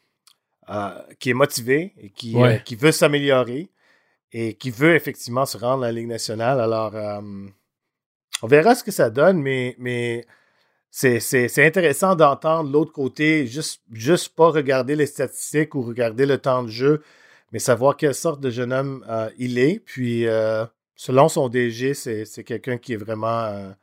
motivé et qui veut s'améliorer et qui veut effectivement se rendre à la Ligue nationale. Alors, on verra ce que ça donne, mais c'est intéressant d'entendre l'autre côté, juste pas regarder les statistiques ou regarder le temps de jeu, mais savoir quelle sorte de jeune homme il est. Puis, selon son DG, c'est quelqu'un qui est vraiment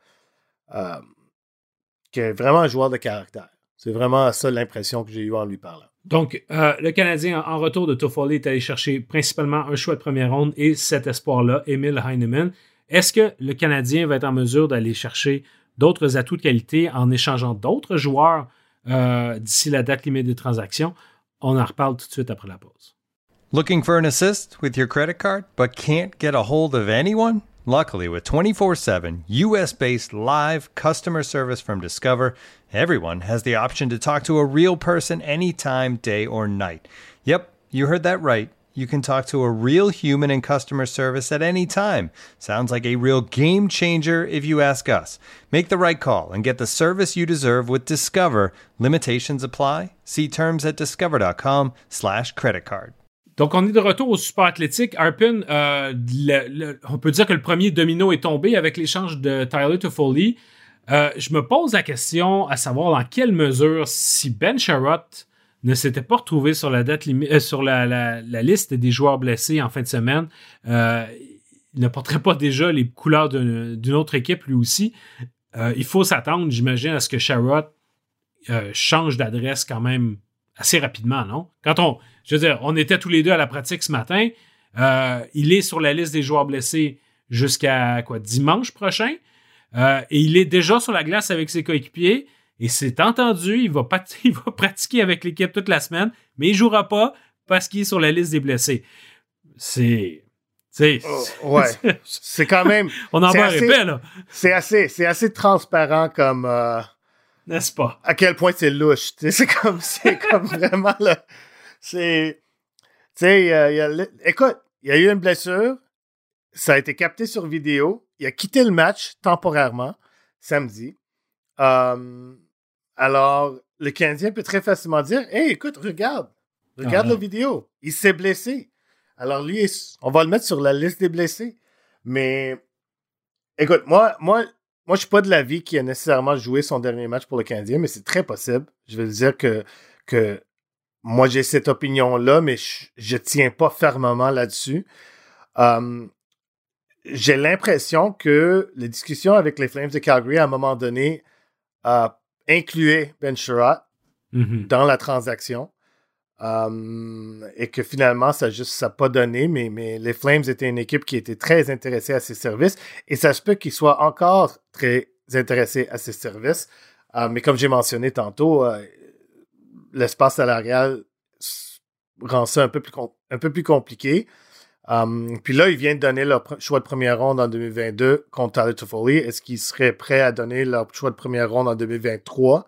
un joueur de caractère. C'est vraiment ça l'impression que j'ai eue en lui parlant. Donc, le Canadien, en retour de Toffoli, est allé chercher principalement un choix de première ronde et cet espoir-là, Emil Heinemann. Est-ce que le Canadien va être en mesure d'aller chercher d'autres atouts de qualité en échangeant d'autres joueurs d'ici la date limite des transactions? On en reparle tout de suite après la pause. Looking for an assist with your credit card but can't get a hold of anyone? Luckily, with 24/7 U.S.-based live customer service from Discover, everyone has the option to talk to a real person anytime, day or night. Yep, you heard that right. You can talk to a real human in customer service at any time. Sounds like a real game changer if you ask us. Make the right call and get the service you deserve with Discover. Limitations apply. See terms at discover.com/creditcard. Donc, on est de retour au Super Athlétique. Arpin, on peut dire que le premier domino est tombé avec l'échange de Tyler Toffoli. Je me pose la question à savoir dans quelle mesure, si Ben Sherratt ne s'était pas retrouvé sur la date sur la liste des joueurs blessés en fin de semaine, il ne porterait pas déjà les couleurs d'une autre équipe lui aussi. Il faut s'attendre, j'imagine, à ce que Sherratt change d'adresse quand même assez rapidement, non? Je veux dire, on était tous les deux à la pratique ce matin. Il est sur la liste des joueurs blessés jusqu'à dimanche prochain. Et il est déjà sur la glace avec ses coéquipiers. Et c'est entendu, il va pratiquer avec l'équipe toute la semaine, mais il ne jouera pas parce qu'il est sur la liste des blessés. C'est quand même... On en va répéter, là. C'est assez transparent comme... N'est-ce pas? À quel point c'est louche. C'est comme vraiment... Là, écoute, il y a eu une blessure. Ça a été capté sur vidéo. Il a quitté le match temporairement samedi. Alors, le Canadien peut très facilement dire « Hey, écoute, regarde la vidéo. Il s'est blessé. » Alors, lui, on va le mettre sur la liste des blessés. Mais, écoute, moi, je suis pas de l'avis qu'il a nécessairement joué son dernier match pour le Canadien, mais c'est très possible. Je vais dire que moi, j'ai cette opinion-là, mais je tiens pas fermement là-dessus. J'ai l'impression que les discussions avec les Flames de Calgary, à un moment donné, incluaient Ben Sherratt dans la transaction. Et que finalement, ça n'a pas donné, mais les Flames étaient une équipe qui était très intéressée à ses services, et ça se peut qu'ils soient encore très intéressés à ses services. Mais comme j'ai mentionné tantôt, l'espace salarial rend ça un peu plus compliqué. Puis là, ils viennent de donner leur choix de première ronde en 2022 contre Tyler Toffoli. Est-ce qu'ils seraient prêts à donner leur choix de première ronde en 2023?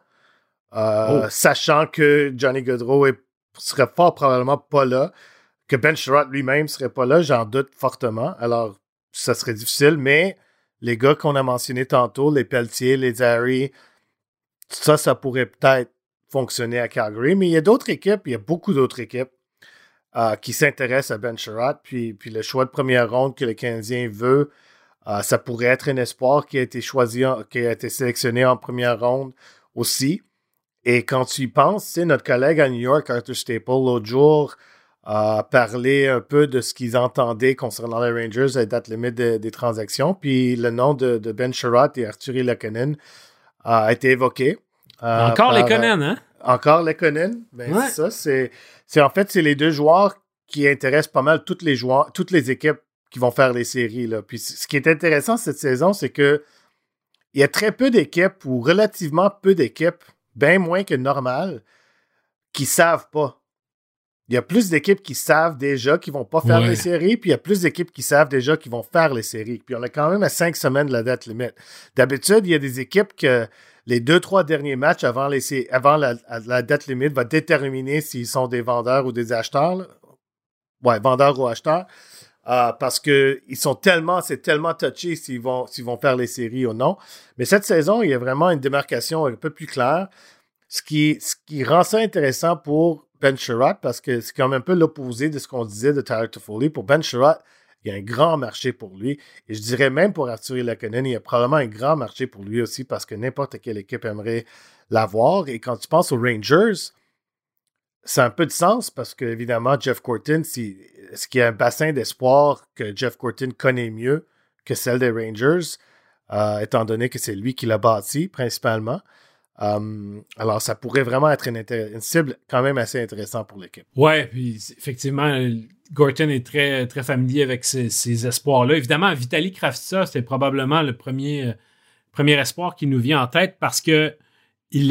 Sachant que Johnny Gaudreau serait fort probablement pas là, que Ben Sherratt lui-même serait pas là, j'en doute fortement. Alors, ça serait difficile, mais les gars qu'on a mentionnés tantôt, les Pelletier, les Zary, ça pourrait peut-être fonctionner à Calgary. Mais il y a d'autres équipes, il y a beaucoup d'autres équipes qui s'intéressent à Ben Sherratt, puis le choix de première ronde que le Canadien veut, ça pourrait être un espoir qui a été sélectionné en première ronde aussi. Et quand tu y penses, notre collègue à New York, Arthur Staple, l'autre jour, parlait un peu de ce qu'ils entendaient concernant les Rangers à la date limite des transactions. Puis le nom de Ben Sherratt et Artturi Lehkonen a été évoqué. Encore Lehkonen, hein? Encore Lehkonen. Ben, ouais. Ça, c'est les deux joueurs qui intéressent pas mal toutes les équipes qui vont faire les séries, là. Puis ce qui est intéressant cette saison, c'est que il y a très peu d'équipes, ou relativement peu d'équipes, bien moins que normal, qui savent pas. Il y a plus d'équipes qui savent déjà qu'ils vont pas faire les séries, puis il y a plus d'équipes qui savent déjà qu'ils vont faire les séries. Puis on est quand même à 5 semaines de la date limite. D'habitude, il y a des équipes que les 2-3 derniers matchs avant la date limite va déterminer s'ils sont des vendeurs ou des acheteurs. Là. Ouais, vendeurs ou acheteurs. Parce que c'est tellement touché s'ils vont faire les séries ou non. Mais cette saison, il y a vraiment une démarcation un peu plus claire. Ce qui rend ça intéressant pour Ben Sherratt, parce que c'est quand même un peu l'opposé de ce qu'on disait de Tyler Toffoli. Pour Ben Sherratt, il y a un grand marché pour lui. Et je dirais même pour Artturi Lehkonen, il y a probablement un grand marché pour lui aussi, parce que n'importe quelle équipe aimerait l'avoir. Et quand tu penses aux Rangers, ça a un peu de sens, parce qu'évidemment, Jeff Gorton, est-ce qu'il y a un bassin d'espoir que Jeff Gorton connaît mieux que celle des Rangers, étant donné que c'est lui qui l'a bâti principalement. Alors, ça pourrait vraiment être une cible quand même assez intéressante pour l'équipe. Ouais, puis effectivement, Gorton est très, très familier avec ces espoirs-là. Évidemment, Vitaly Kravtsov, c'était probablement le premier espoir qui nous vient en tête, parce que il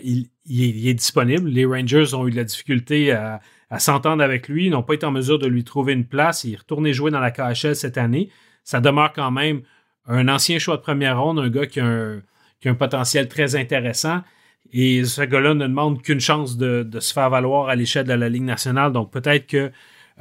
est disponible. Les Rangers ont eu de la difficulté à s'entendre avec lui. Ils n'ont pas été en mesure de lui trouver une place. Il est retourné jouer dans la KHL cette année. Ça demeure quand même un ancien choix de première ronde, un gars qui a un potentiel très intéressant. Et ce gars-là ne demande qu'une chance de se faire valoir à l'échelle de la Ligue nationale. Donc peut-être que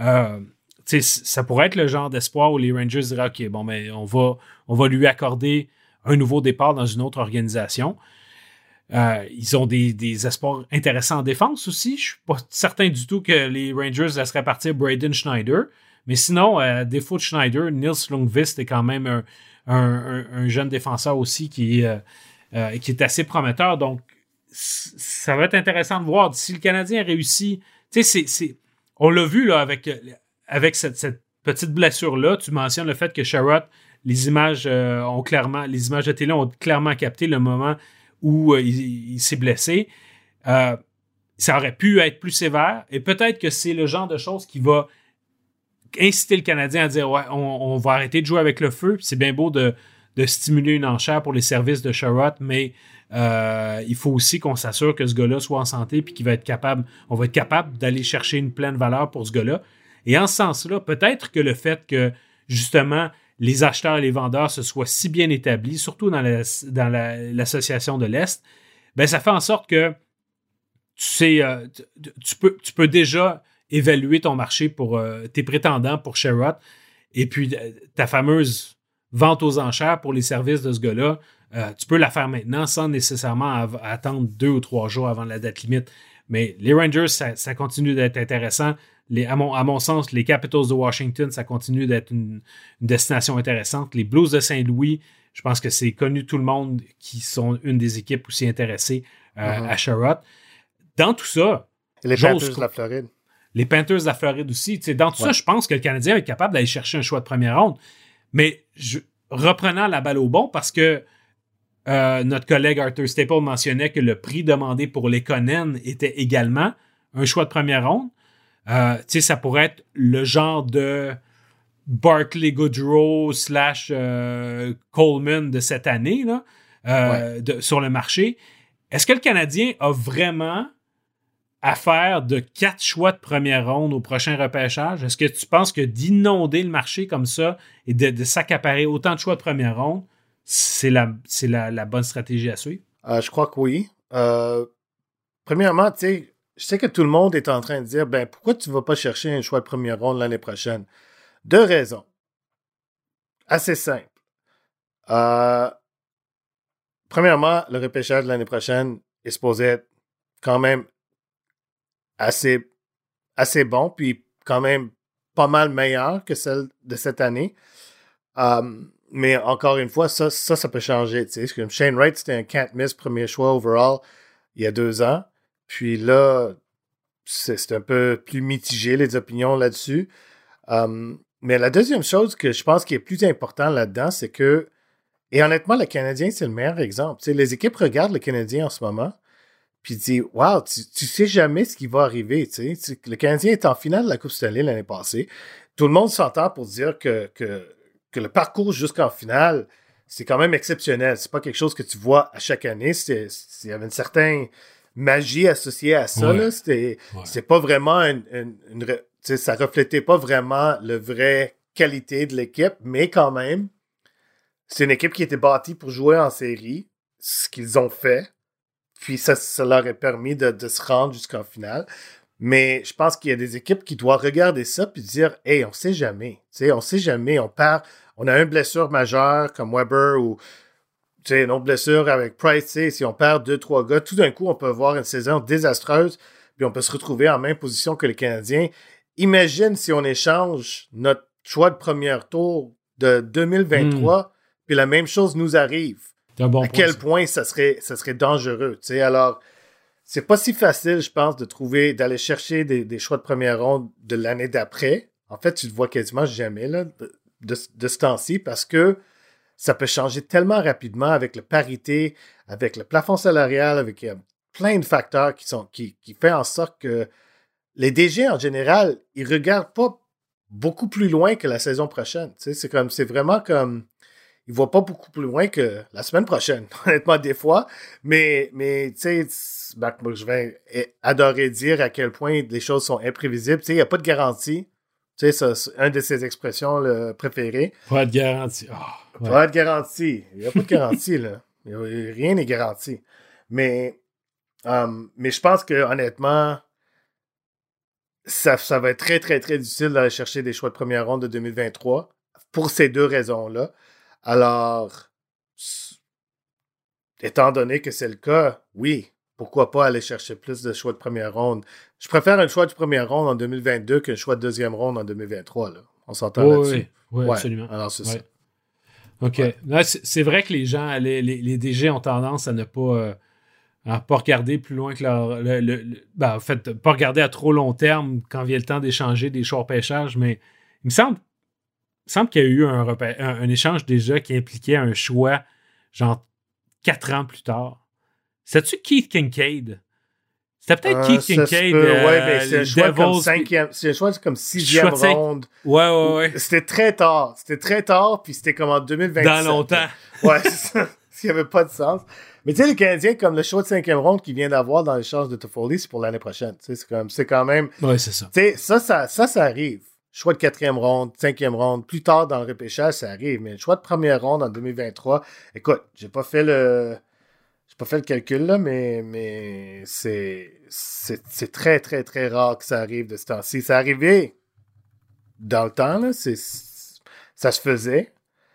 ça pourrait être le genre d'espoir où les Rangers diraient « OK, bon, mais on va lui accorder un nouveau départ dans une autre organisation ». Ils ont des espoirs intéressants en défense aussi. Je suis pas certain du tout que les Rangers laisseraient partir Braden Schneider. Mais sinon, à défaut de Schneider, Nils Lundqvist est quand même un jeune défenseur aussi qui est assez prometteur. Donc, ça va être intéressant de voir si le Canadien réussit. Tu sais, on l'a vu là, avec cette petite blessure-là. Tu mentionnes le fait que Sherratt, les images de télé ont clairement capté le moment où il s'est blessé. Ça aurait pu être plus sévère. Et peut-être que c'est le genre de choses qui va inciter le Canadien à dire ouais, on va arrêter de jouer avec le feu. C'est bien beau de stimuler une enchère pour les services de Sherratt, mais il faut aussi qu'on s'assure que ce gars-là soit en santé et qu'on va être capable d'aller chercher une pleine valeur pour ce gars-là. Et en ce sens-là, peut-être que le fait que, justement, les acheteurs et les vendeurs se soient si bien établis, surtout dans l'association de l'Est, ben ça fait en sorte que tu peux déjà évaluer ton marché pour tes prétendants pour Sherratt et puis ta fameuse vente aux enchères pour les services de ce gars-là, tu peux la faire maintenant sans nécessairement attendre 2 ou 3 jours avant la date limite. Mais les Rangers, ça continue d'être intéressant. À mon sens, les Capitals de Washington, ça continue d'être une destination intéressante. Les Blues de Saint-Louis, je pense que c'est connu de tout le monde qui sont une des équipes aussi intéressées à Sherratt. Dans tout ça... Et les Panthers de la Floride. Les Panthers de la Floride aussi. Dans tout ça, je pense que le Canadien va être capable d'aller chercher un choix de première ronde. Mais reprenant la balle au bon, parce que notre collègue Arthur Staple mentionnait que le prix demandé pour Lekonen était également un choix de première ronde. Ça pourrait être le genre de Barclay Goodrow / Coleman de cette année là, sur le marché. Est-ce que le Canadien a vraiment à faire de 4 choix de première ronde au prochain repêchage? Est-ce que tu penses que d'inonder le marché comme ça et de s'accaparer autant de choix de première ronde, c'est la bonne stratégie à suivre? Je crois que oui. Premièrement, je sais que tout le monde est en train de dire pourquoi tu ne vas pas chercher un choix de première ronde l'année prochaine? 2 raisons. Assez simples. Premièrement, le repêchage de l'année prochaine est supposé être quand même assez bon, puis quand même pas mal meilleur que celle de cette année. Mais encore une fois, ça peut changer. Comme Shane Wright, c'était un can't miss premier choix overall il y a 2 ans. Puis là, c'est un peu plus mitigé, les opinions là-dessus. Mais la deuxième chose que je pense qui est plus important là-dedans, c'est que, et honnêtement, le Canadien, c'est le meilleur exemple. Les équipes regardent le Canadien en ce moment, puis disent « Wow, tu sais jamais ce qui va arriver. » Le Canadien est en finale de la Coupe Stanley l'année passée. Tout le monde s'entend pour dire que le parcours jusqu'en finale, c'est quand même exceptionnel. C'est pas quelque chose que tu vois à chaque année. Il y avait une certaine magie associée à ça. Là. C'est pas vraiment ça reflétait pas vraiment la vraie qualité de l'équipe, mais quand même, c'est une équipe qui était bâtie pour jouer en série, ce qu'ils ont fait, puis ça leur a permis de se rendre jusqu'en finale. Mais je pense qu'il y a des équipes qui doivent regarder ça puis dire « Hey, on sait jamais. On sait jamais. On a une blessure majeure comme Weber ou une autre blessure avec Price. Si on perd 2-3 gars, tout d'un coup, on peut avoir une saison désastreuse puis on peut se retrouver en même position que les Canadiens. Imagine si on échange notre choix de premier tour de 2023 puis la même chose nous arrive. À quel point ça serait dangereux. Alors, c'est pas si facile, je pense, d'aller chercher des choix de première ronde de l'année d'après. En fait, tu le vois quasiment jamais là, de ce temps-ci parce que ça peut changer tellement rapidement avec la parité, avec le plafond salarial, avec plein de facteurs qui font en sorte que les DG, en général, ils regardent pas beaucoup plus loin que la saison prochaine. C'est vraiment comme... Ils ne voient pas beaucoup plus loin que la semaine prochaine, honnêtement, des fois. Mais tu sais, je vais adorer dire à quel point les choses sont imprévisibles. Tu sais, il n'y a pas de garantie. Tu sais, c'est une de ses expressions préférées. Pas de garantie. Oh, ouais. Pas de garantie. Il n'y a pas de garantie, là. Rien n'est garanti. Mais je pense que, honnêtement, ça va être très, très, très difficile d'aller chercher des choix de première ronde de 2023 pour ces 2 raisons-là. Alors, étant donné que c'est le cas, oui, pourquoi pas aller chercher plus de choix de première ronde. Je préfère un choix de première ronde en 2022 qu'un choix de deuxième ronde en 2023. Là. On s'entend là-dessus. Oui, ouais, absolument. Alors, c'est ça. OK. Ouais. Là, c'est vrai que les gens, les DG ont tendance à ne pas... à pas regarder plus loin que en fait, pas regarder à trop long terme quand vient le temps d'échanger des choix pêchage, mais il me semble qu'il y a eu un échange déjà qui impliquait un choix genre 4 ans plus tard. C'était-tu Keith Kincaid? C'était peut-être Keith Kincaid. Mais c'est un choix comme 5e, c'est un choix comme 6e ronde. Ouais. C'était très tard. Puis c'était comme en 2027. Dans longtemps. Ouais, c'est ça. Il n'y avait pas de sens. Mais tu sais, les Canadiens, comme le choix de 5e ronde qu'ils viennent d'avoir dans l'échange de Toffoli, c'est pour l'année prochaine. C'est quand même... Oui, c'est ça. Tu sais, ça arrive. Choix de 4e ronde, 5e ronde, plus tard dans le repêchage, ça arrive. Mais le choix de première ronde en 2023, écoute, j'ai pas fait le calcul, là, mais c'est très, très, très rare que ça arrive de ce temps-ci. Ça arrivait dans le temps, là. Ça se faisait.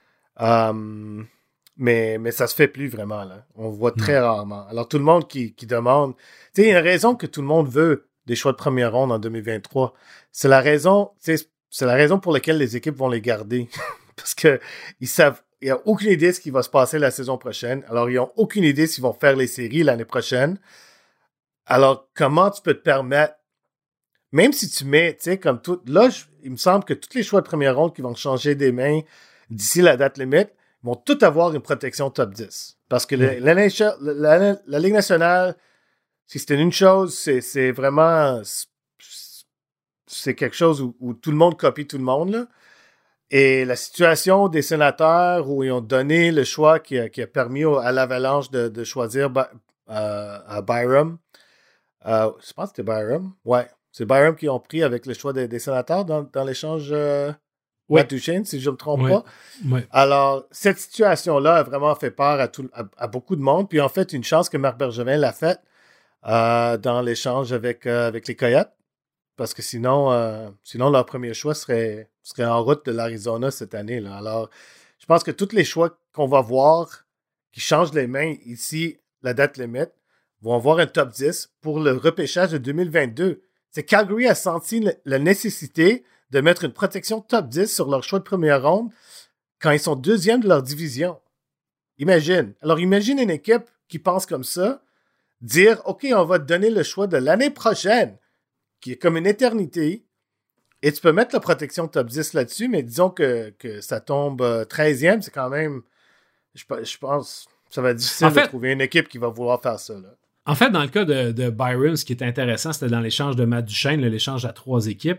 Mais ça se fait plus vraiment, là. On le voit très rarement. Alors, tout le monde qui demande... Tu sais, il y a une raison que tout le monde veut des choix de première ronde en 2023. C'est la raison pour laquelle les équipes vont les garder. Parce que ils savent... Il n'y a aucune idée de ce qui va se passer la saison prochaine. Alors, ils n'ont aucune idée s'ils vont faire les séries l'année prochaine. Alors, comment tu peux te permettre... Même si tu mets, tu sais, comme tout... Là, il me semble que tous les choix de première ronde qui vont changer des mains d'ici la date limite vont tous avoir une protection top 10. Parce que la Ligue nationale, si c'était une chose, c'est vraiment... C'est quelque chose où tout le monde copie tout le monde, là. Et la situation des sénateurs où ils ont donné le choix qui a permis à l'Avalanche de choisir à Byram. Je pense que c'était Byram. Ouais, c'est Byram qu'ils ont pris avec le choix des sénateurs dans l'échange Matt Duchene, si je ne me trompe pas. Ouais. Alors, cette situation-là a vraiment fait peur à beaucoup de monde. Puis en fait, une chance que Marc Bergevin l'a faite dans l'échange avec les Coyotes. Parce que sinon leur premier choix serait en route de l'Arizona cette année, là. Alors, je pense que tous les choix qu'on va voir qui changent les mains ici, la date limite, vont avoir un top 10 pour le repêchage de 2022. C'est Calgary a senti la nécessité de mettre une protection top 10 sur leur choix de première ronde quand ils sont deuxième de leur division. Imagine. Alors, imagine une équipe qui pense comme ça, dire « OK, on va te donner le choix de l'année prochaine », qui est comme une éternité, et tu peux mettre la protection top 10 là-dessus, mais disons que ça tombe 13e, c'est quand même, je pense, ça va être difficile de trouver une équipe qui va vouloir faire ça, là. En fait, dans le cas de Byron, ce qui est intéressant, c'était dans l'échange de Matt Duchene, l'échange à 3 équipes.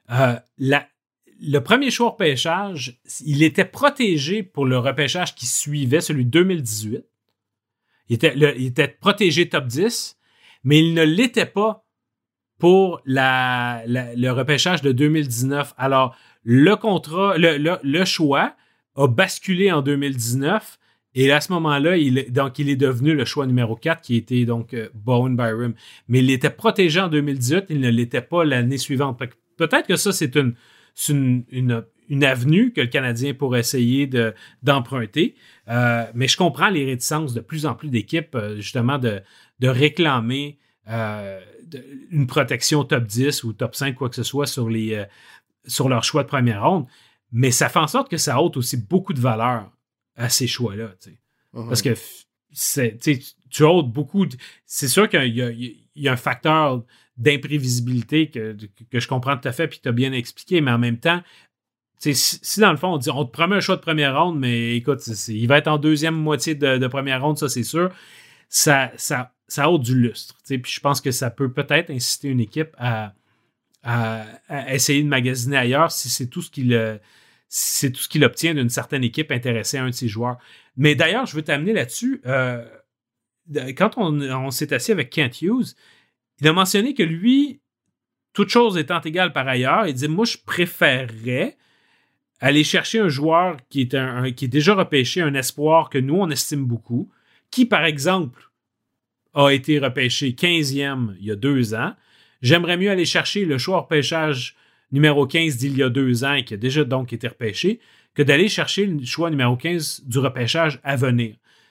Le premier choix repêchage, il était protégé pour le repêchage qui suivait, celui de 2018. Il était protégé top 10, mais il ne l'était pas pour le repêchage de 2019. Alors, le choix a basculé en 2019 et à ce moment-là, il est devenu le choix numéro 4 qui était donc Bowen Byram. Mais il était protégé en 2018, il ne l'était pas l'année suivante. Peut-être que ça, c'est une avenue que le Canadien pourrait essayer d'emprunter. Mais je comprends les réticences de plus en plus d'équipes, justement, de réclamer une protection top 10 ou top 5, quoi que ce soit, sur leur choix de première ronde. Mais ça fait en sorte que ça ôte aussi beaucoup de valeur à ces choix-là. Mm-hmm. Parce que tu ôtes beaucoup... C'est sûr qu'il y a un facteur d'imprévisibilité que je comprends tout à fait et que tu as bien expliqué, mais en même temps, si dans le fond, on te promet un choix de première ronde, mais écoute, il va être en deuxième moitié de première ronde, ça c'est sûr, ça ôte du lustre. Puis je pense que ça peut peut-être inciter une équipe à essayer de magasiner ailleurs si c'est tout ce qu'il obtient d'une certaine équipe intéressée à un de ses joueurs. Mais d'ailleurs, je veux t'amener là-dessus. Quand on s'est assis avec Kent Hughes, il a mentionné que lui, toute chose étant égale par ailleurs, il dit « Moi, je préférerais aller chercher un joueur qui est déjà repêché, un espoir que nous, on estime beaucoup, qui, par exemple, a été repêché 15e il y a 2 ans. J'aimerais mieux aller chercher le choix repêchage numéro 15 d'il y a 2 ans et qui a déjà donc été repêché, que d'aller chercher le choix numéro 15 du repêchage à venir. »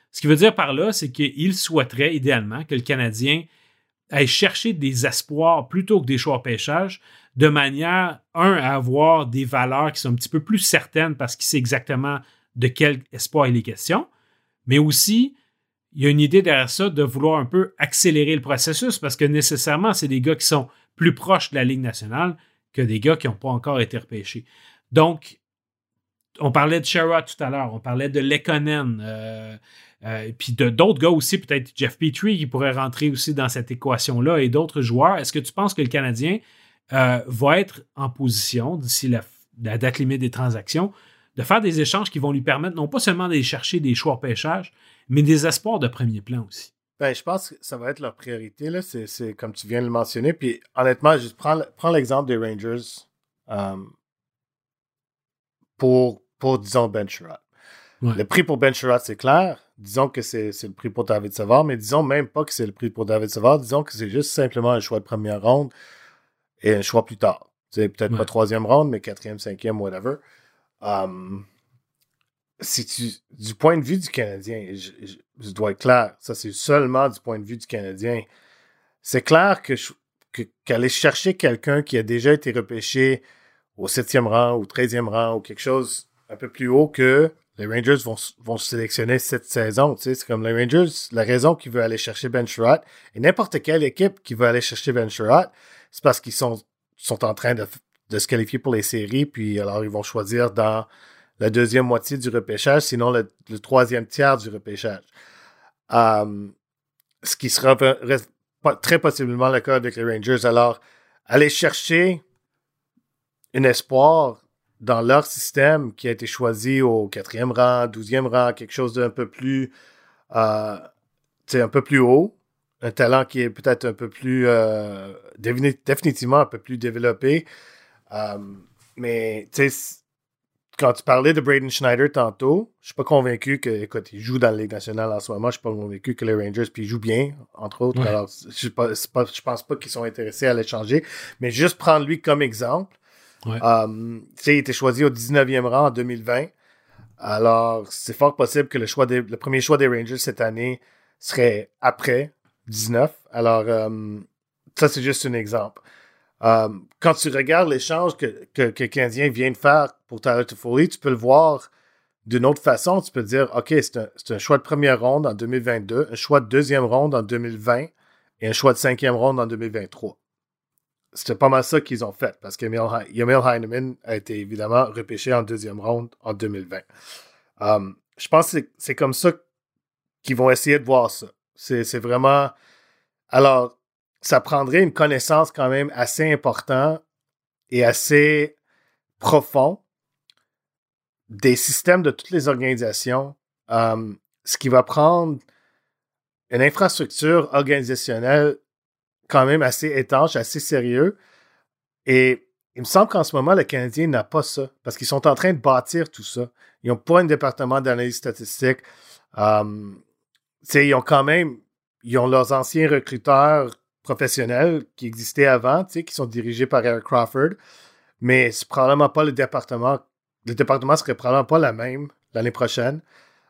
Ce qui veut dire par là, c'est qu'il souhaiterait idéalement que le Canadien aille chercher des espoirs plutôt que des choix pêchage, de manière, à avoir des valeurs qui sont un petit peu plus certaines parce qu'il sait exactement de quel espoir il est question, mais aussi, il y a une idée derrière ça de vouloir un peu accélérer le processus parce que nécessairement, c'est des gars qui sont plus proches de la Ligue nationale que des gars qui n'ont pas encore été repêchés. Donc, on parlait de Sherrod tout à l'heure, on parlait de Lekkonen, puis d'autres gars aussi, peut-être Jeff Petrie qui pourrait rentrer aussi dans cette équation-là et d'autres joueurs. Est-ce que tu penses que le Canadien va être en position, d'ici la date limite des transactions, de faire des échanges qui vont lui permettre non pas seulement d'aller chercher des choix au pêchage, mais des espoirs de premier plan aussi? Ben, je pense que ça va être leur priorité, là. C'est comme tu viens de le mentionner. Puis honnêtement, juste prends l'exemple des Rangers pour disons, Ben Sherrod. Ouais. Le prix pour Ben Sherrod, c'est clair. Disons que c'est le prix pour David Savard, mais disons même pas que c'est le prix pour David Savard. Disons que c'est juste simplement un choix de première ronde et un choix plus tard. C'est peut-être pas troisième ronde, mais quatrième, cinquième, whatever. Du point de vue du Canadien, je dois être clair, ça c'est seulement du point de vue du Canadien. C'est clair qu'aller chercher quelqu'un qui a déjà été repêché au 7e rang ou 13e rang ou quelque chose un peu plus haut que les Rangers vont sélectionner cette saison. Tu sais, c'est comme les Rangers, la raison qu'ils veulent aller chercher Ben Sherrod, et n'importe quelle équipe qui veut aller chercher Ben Sherrod, c'est parce qu'ils sont en train de se qualifier pour les séries, puis alors ils vont choisir dans la deuxième moitié du repêchage, sinon le troisième tiers du repêchage. Ce qui sera très possiblement le cas avec les Rangers. Alors, aller chercher un espoir dans leur système qui a été choisi au 4e rang, 12e rang, quelque chose d'un peu plus un peu plus haut, un talent qui est peut-être un peu plus définitivement un peu plus développé. Mais tu sais, quand tu parlais de Braden Schneider tantôt, je suis pas convaincu que, écoute, il joue dans la Ligue nationale en ce moment, je suis pas convaincu que les Rangers, puis ils jouent bien, entre autres. Ouais. Alors, je pense pas qu'ils sont intéressés à l'échanger, mais juste prendre lui comme exemple. Ouais. Tu sais, il était choisi au 19e rang en 2020. Alors, c'est fort possible que le premier choix des Rangers cette année serait après 19. Alors, ça, c'est juste un exemple. Quand tu regardes l'échange que le Canadien vient de faire pour Tyler Toffoli, tu peux le voir d'une autre façon. Tu peux te dire, OK, c'est un choix de première ronde en 2022, un choix de deuxième ronde en 2020 et un choix de cinquième ronde en 2023. C'était pas mal ça qu'ils ont fait parce qu'Emil Heineman a été évidemment repêché en deuxième ronde en 2020. Je pense que c'est comme ça qu'ils vont essayer de voir ça. C'est vraiment... Alors, ça prendrait une connaissance quand même assez importante et assez profond des systèmes de toutes les organisations, ce qui va prendre une infrastructure organisationnelle quand même assez étanche, assez sérieux. Et il me semble qu'en ce moment, le Canadien n'a pas ça, parce qu'ils sont en train de bâtir tout ça. Ils n'ont pas un département d'analyse statistique. Ils ont leurs anciens recruteurs professionnels qui existaient avant, qui sont dirigés par Eric Crawford, mais c'est probablement pas le département. Le département serait probablement pas la même l'année prochaine.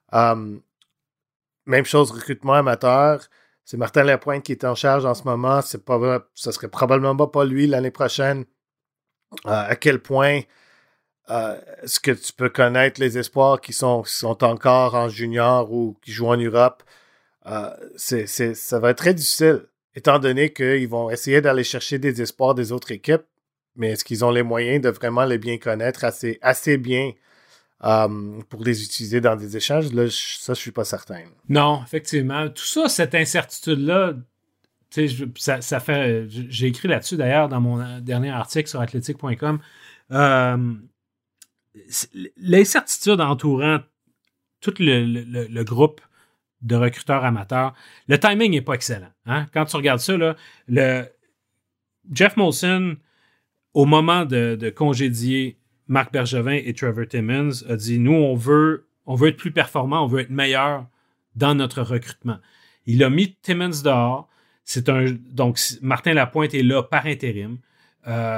Même chose, recrutement amateur. C'est Martin Lapointe qui est en charge en ce moment. Ça serait probablement pas lui l'année prochaine. À quel point est-ce que tu peux connaître les espoirs qui sont encore en junior ou qui jouent en Europe? Ça va être très difficile, étant donné qu'ils vont essayer d'aller chercher des espoirs des autres équipes, mais est-ce qu'ils ont les moyens de vraiment les bien connaître assez bien pour les utiliser dans des échanges? Là, ça, je suis pas certain. Non, effectivement. Tout ça, cette incertitude-là, ça fait... J'ai écrit là-dessus, d'ailleurs, dans mon dernier article sur athletic.com. L'incertitude entourant tout le groupe de recruteurs amateurs, le timing n'est pas excellent. Hein? Quand tu regardes ça, là, Jeff Molson, au moment de congédier Marc Bergevin et Trevor Timmins, a dit « Nous, on veut être plus performants, on veut être meilleurs dans notre recrutement. » Il a mis Timmins dehors. Donc, Martin Lapointe est là par intérim.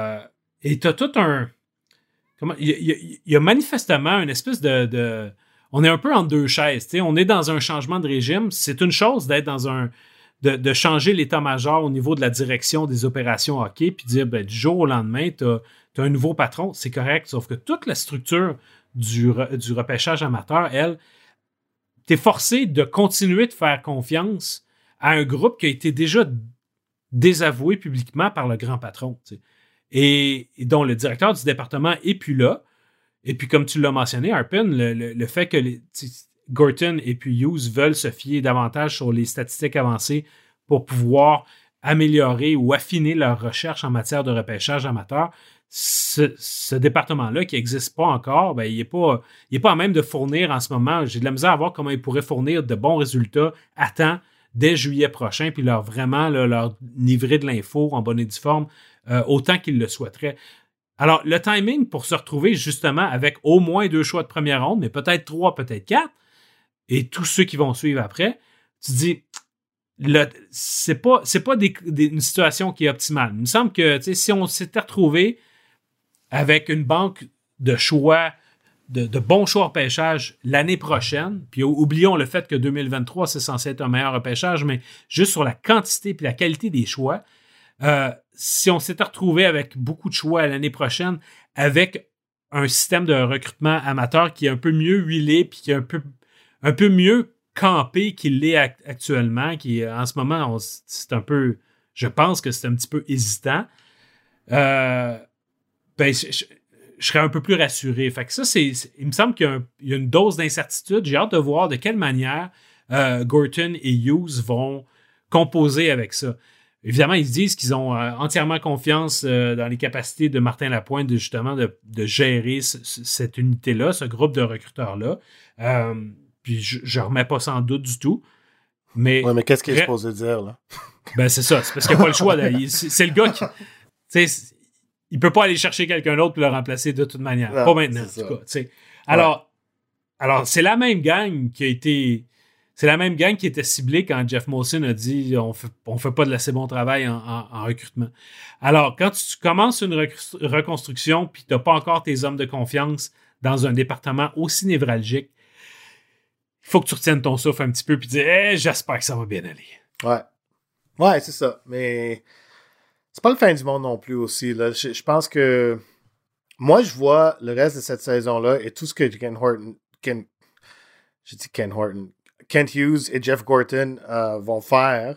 Et tu as tout un... Il y a manifestement une espèce de on est un peu entre deux chaises. T'sais. On est dans un changement de régime. C'est une chose d'être dans de changer l'état-major au niveau de la direction des opérations hockey, puis dire, du jour au lendemain, tu as un nouveau patron, c'est correct, sauf que toute la structure du repêchage amateur, elle, tu es forcé de continuer de faire confiance à un groupe qui a été déjà désavoué publiquement par le grand patron, et dont le directeur du département est plus là. Et puis, comme tu l'as mentionné, Arpin, le fait que Gorton et puis Hughes veulent se fier davantage sur les statistiques avancées pour pouvoir améliorer ou affiner leurs recherches en matière de repêchage amateur, ce département-là qui n'existe pas encore, il n'est pas à même de fournir en ce moment. J'ai de la misère à voir comment il pourrait fournir de bons résultats à temps dès juillet prochain, puis leur livrer de l'info en bonne et due forme autant qu'ils le souhaiteraient. Alors, le timing pour se retrouver justement avec au moins 2 choix de première ronde, mais peut-être 3, peut-être 4, et tous ceux qui vont suivre après, tu te dis, c'est pas une situation qui est optimale. Il me semble que si on s'était retrouvé avec une banque de choix, de bons choix repêchage l'année prochaine, puis oublions le fait que 2023, c'est censé être un meilleur repêchage, mais juste sur la quantité et la qualité des choix, si on s'était retrouvé avec beaucoup de choix l'année prochaine, avec un système de recrutement amateur qui est un peu mieux huilé, puis qui est un peu mieux campé qu'il l'est actuellement, qui en ce moment, c'est un peu, je pense que c'est un petit peu hésitant, je serais un peu plus rassuré. Fait que ça, il me semble qu'il y a une dose d'incertitude. J'ai hâte de voir de quelle manière Gorton et Hughes vont composer avec ça. Évidemment, ils disent qu'ils ont entièrement confiance dans les capacités de Martin Lapointe de gérer cette unité-là, ce groupe de recruteurs-là. Puis je ne remets pas ça en doute du tout. Mais qu'est-ce qu'il est supposé dire, là? C'est ça. C'est parce qu'il n'y a pas le choix. C'est le gars qui... Il ne peut pas aller chercher quelqu'un d'autre pour le remplacer de toute manière. Non, pas maintenant, en tout cas. Alors, c'est la même gang qui a été... C'est la même gang qui était ciblée quand Jeff Molson a dit on fait pas de assez bon travail en recrutement. Alors, quand tu commences une reconstruction puis tu n'as pas encore tes hommes de confiance dans un département aussi névralgique, il faut que tu retiennes ton souffle un petit peu puis dire j'espère que ça va bien aller. Ouais, c'est ça. Mais c'est pas le fin du monde non plus aussi. Là. Je pense que moi, je vois le reste de cette saison-là et tout ce que Kent Hughes et Jeff Gorton vont faire,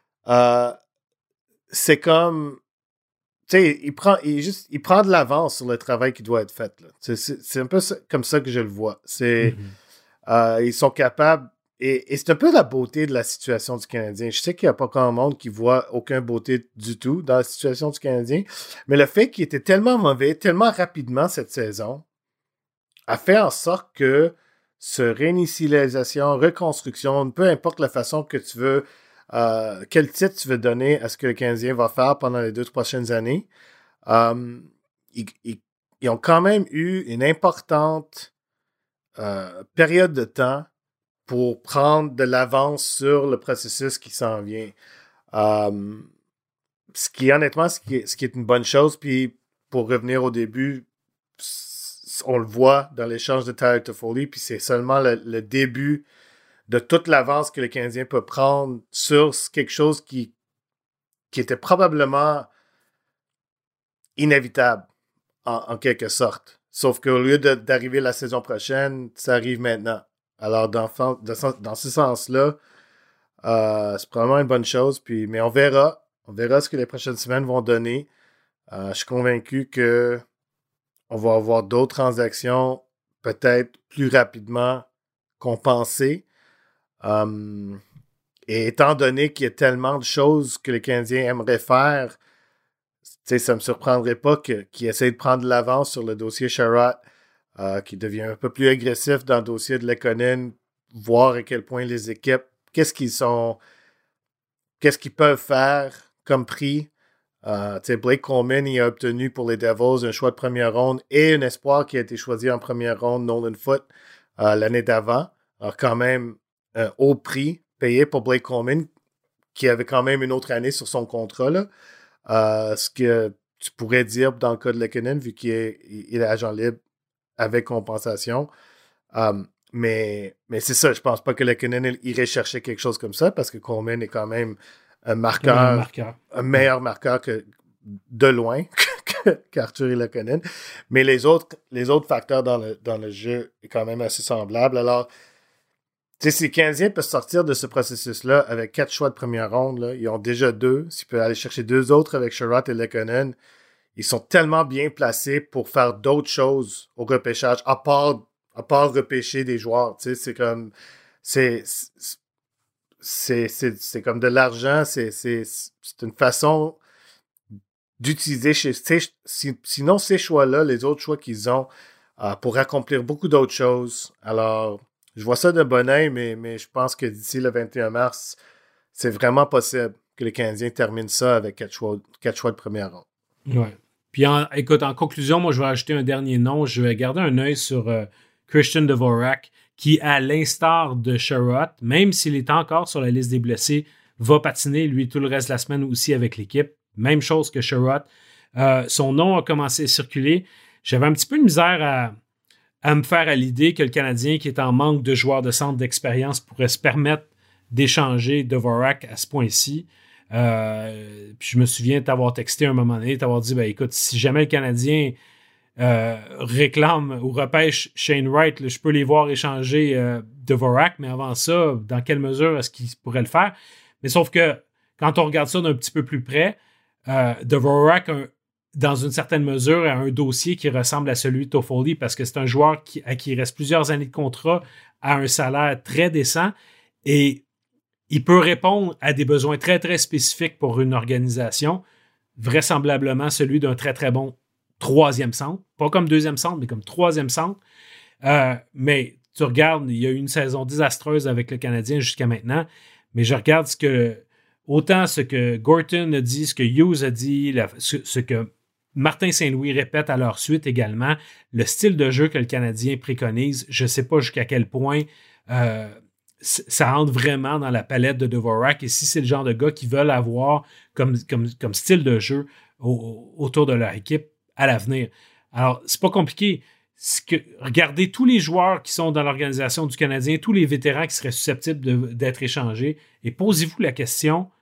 c'est comme, tu sais, il prend de l'avance sur le travail qui doit être fait. Là. C'est un peu comme ça que je le vois. Ils sont capables, et c'est un peu la beauté de la situation du Canadien. Je sais qu'il n'y a pas grand monde qui voit aucune beauté du tout dans la situation du Canadien, mais le fait qu'il était tellement mauvais, tellement rapidement cette saison, a fait en sorte que réinitialisation, reconstruction, peu importe la façon que tu veux, quel titre tu veux donner à ce que le Canadien va faire pendant les 2 prochaines années, ils ont quand même eu une importante période de temps pour prendre de l'avance sur le processus qui s'en vient. Ce qui est une bonne chose, puis pour revenir au début, on le voit dans l'échange de Tyler Toffoli, puis c'est seulement le début de toute l'avance que le Canadien peut prendre sur quelque chose qui était probablement inévitable, en quelque sorte. Sauf qu'au lieu d'arriver la saison prochaine, ça arrive maintenant. Alors, dans ce sens-là, c'est probablement une bonne chose, mais on verra. On verra ce que les prochaines semaines vont donner. Je suis convaincu que on va avoir d'autres transactions peut-être plus rapidement qu'on pensait. Et étant donné qu'il y a tellement de choses que les Canadiens aimeraient faire, ça ne me surprendrait pas qu'ils essayent de prendre de l'avance sur le dossier Sherratt, qui devient un peu plus agressif dans le dossier de Lekkonen, voir à quel point les équipes, qu'est-ce qu'ils peuvent faire comme prix. Blake Coleman, il a obtenu pour les Devils un choix de première ronde et un espoir qui a été choisi en première ronde, Nolan Foote, l'année d'avant. Alors quand même, un haut prix payé pour Blake Coleman, qui avait quand même une autre année sur son contrat. Là. Ce que tu pourrais dire dans le cas de Lekkonen, vu qu'il est agent libre avec compensation. Mais c'est ça, je pense pas que Lehkonen irait chercher quelque chose comme ça parce que Coleman est quand même un meilleur marqueur que de loin qu'Arthur Lehkonen. Mais les autres facteurs dans le jeu est quand même assez semblable. Alors, tu sais, si les Canadiens peuvent sortir de ce processus-là avec 4 choix de première ronde, là, ils ont déjà 2. S'ils peuvent aller chercher 2 autres avec Sherratt et Lehkonen, ils sont tellement bien placés pour faire d'autres choses au repêchage, à part repêcher des joueurs. Tu sais, c'est comme... C'est comme de l'argent, c'est une façon d'utiliser sinon ces choix-là, les autres choix qu'ils ont pour accomplir beaucoup d'autres choses. Alors, je vois ça de bon œil, mais je pense que d'ici le 21 mars, c'est vraiment possible que les Canadiens terminent ça avec 4 choix de première ronde. Ouais. Puis, écoute, en conclusion, moi, je vais ajouter un dernier nom. Je vais garder un œil sur Christian Dvorak, qui, à l'instar de Sherratt, même s'il est encore sur la liste des blessés, va patiner, lui, tout le reste de la semaine aussi avec l'équipe. Même chose que Sherratt. Son nom a commencé à circuler. J'avais un petit peu de misère à me faire à l'idée que le Canadien, qui est en manque de joueurs de centre d'expérience, pourrait se permettre d'échanger Dvorak à ce point-ci. Puis je me souviens t'avoir texté à un moment donné, t'avoir dit, écoute, si jamais le Canadien réclame ou repêche Shane Wright, là, je peux les voir échanger Dvorak, mais avant ça, dans quelle mesure est-ce qu'il pourrait le faire? Mais sauf que quand on regarde ça d'un petit peu plus près, Dvorak, dans une certaine mesure, a un dossier qui ressemble à celui de Toffoli parce que c'est un joueur à qui il reste plusieurs années de contrat à un salaire très décent et il peut répondre à des besoins très, très spécifiques pour une organisation, vraisemblablement celui d'un très, très bon troisième centre. Pas comme deuxième centre, mais comme troisième centre. Mais tu regardes, il y a eu une saison désastreuse avec le Canadien jusqu'à maintenant, mais je regarde autant ce que Gorton a dit, ce que Hughes a dit, ce que Martin Saint-Louis répète à leur suite également, le style de jeu que le Canadien préconise, je ne sais pas jusqu'à quel point ça entre vraiment dans la palette de Dvorak et si c'est le genre de gars qui veulent avoir comme style de jeu autour de leur équipe à l'avenir. Alors, c'est pas compliqué. Regardez tous les joueurs qui sont dans l'organisation du Canadien, tous les vétérans qui seraient susceptibles d'être échangés et posez-vous la question,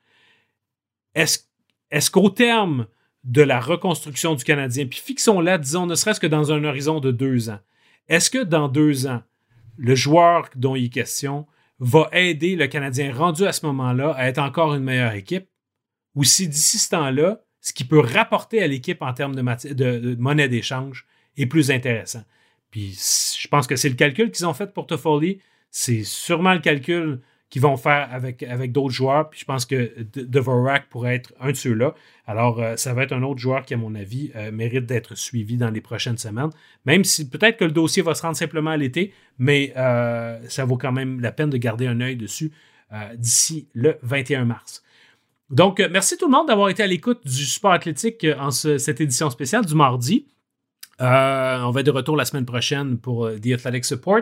est-ce qu'au terme de la reconstruction du Canadien, puis fixons-la, disons, ne serait-ce que dans un horizon de 2 ans, est-ce que dans 2 ans, le joueur dont il est question va aider le Canadien rendu à ce moment-là à être encore une meilleure équipe? Ou si d'ici ce temps-là, ce qui peut rapporter à l'équipe en termes de monnaie d'échange est plus intéressant. Puis je pense que c'est le calcul qu'ils ont fait pour Toffoli. C'est sûrement le calcul qu'ils vont faire avec d'autres joueurs. Puis je pense que Dvorak pourrait être un de ceux-là. Alors, ça va être un autre joueur qui, à mon avis, mérite d'être suivi dans les prochaines semaines. Même si peut-être que le dossier va se rendre simplement à l'été, mais ça vaut quand même la peine de garder un œil dessus d'ici le 21 mars. Donc, merci tout le monde d'avoir été à l'écoute du Support Athlétique en cette édition spéciale du mardi. On va être de retour la semaine prochaine pour The Athletic Support.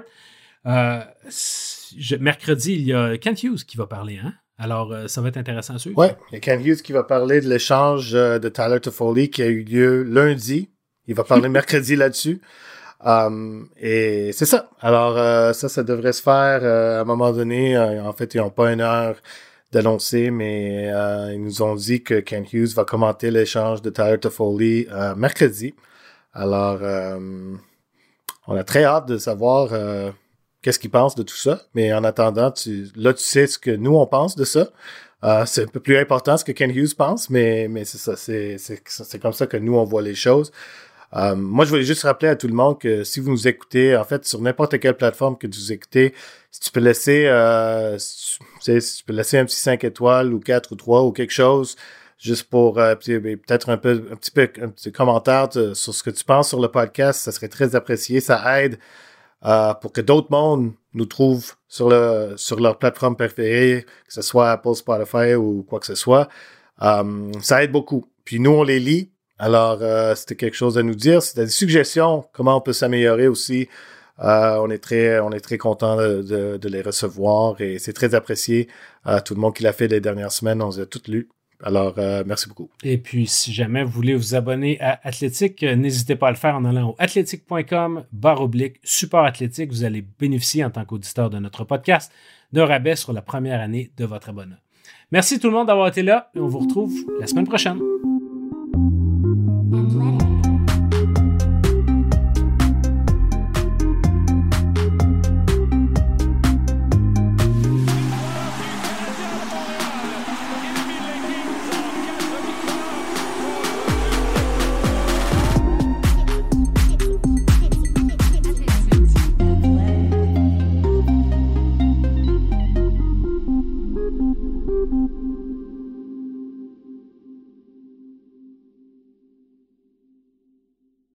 Mercredi, il y a Kent Hughes qui va parler, hein? Alors, ça va être intéressant à suivre. Oui, il y a Kent Hughes qui va parler de l'échange de Tyler Toffoli qui a eu lieu lundi. Il va parler mercredi là-dessus. Et c'est ça. Alors, ça devrait se faire à un moment donné. En fait, ils n'ont pas une heure d'annoncer, mais ils nous ont dit que Kent Hughes va commenter l'échange de Tyler Toffoli mercredi. Alors, on a très hâte de savoir qu'est-ce qu'il pense de tout ça. Mais en attendant, tu sais ce que nous, on pense de ça. C'est un peu plus important ce que Kent Hughes pense, mais c'est ça. C'est comme ça que nous, on voit les choses. Moi, je voulais juste rappeler à tout le monde que si vous nous écoutez, en fait, sur n'importe quelle plateforme que vous écoutez, si tu peux laisser un petit 5 étoiles ou 4 ou 3 ou quelque chose, juste pour peut-être un petit commentaire sur ce que tu penses sur le podcast, ça serait très apprécié. Ça aide pour que d'autres mondes nous trouvent sur leur plateforme préférée, que ce soit Apple, Spotify ou quoi que ce soit. Ça aide beaucoup. Puis nous, on les lit. Alors, c'était quelque chose à nous dire. C'était des suggestions, comment on peut s'améliorer aussi. On est très content de les recevoir et c'est très apprécié. Tout le monde qui l'a fait les dernières semaines, on les a toutes lues. Alors, merci beaucoup. Et puis, si jamais vous voulez vous abonner à Athlétique, n'hésitez pas à le faire en allant au athletic.com/support athlétique. Vous allez bénéficier en tant qu'auditeur de notre podcast d'un rabais sur la première année de votre abonnement. Merci tout le monde d'avoir été là et on vous retrouve la semaine prochaine.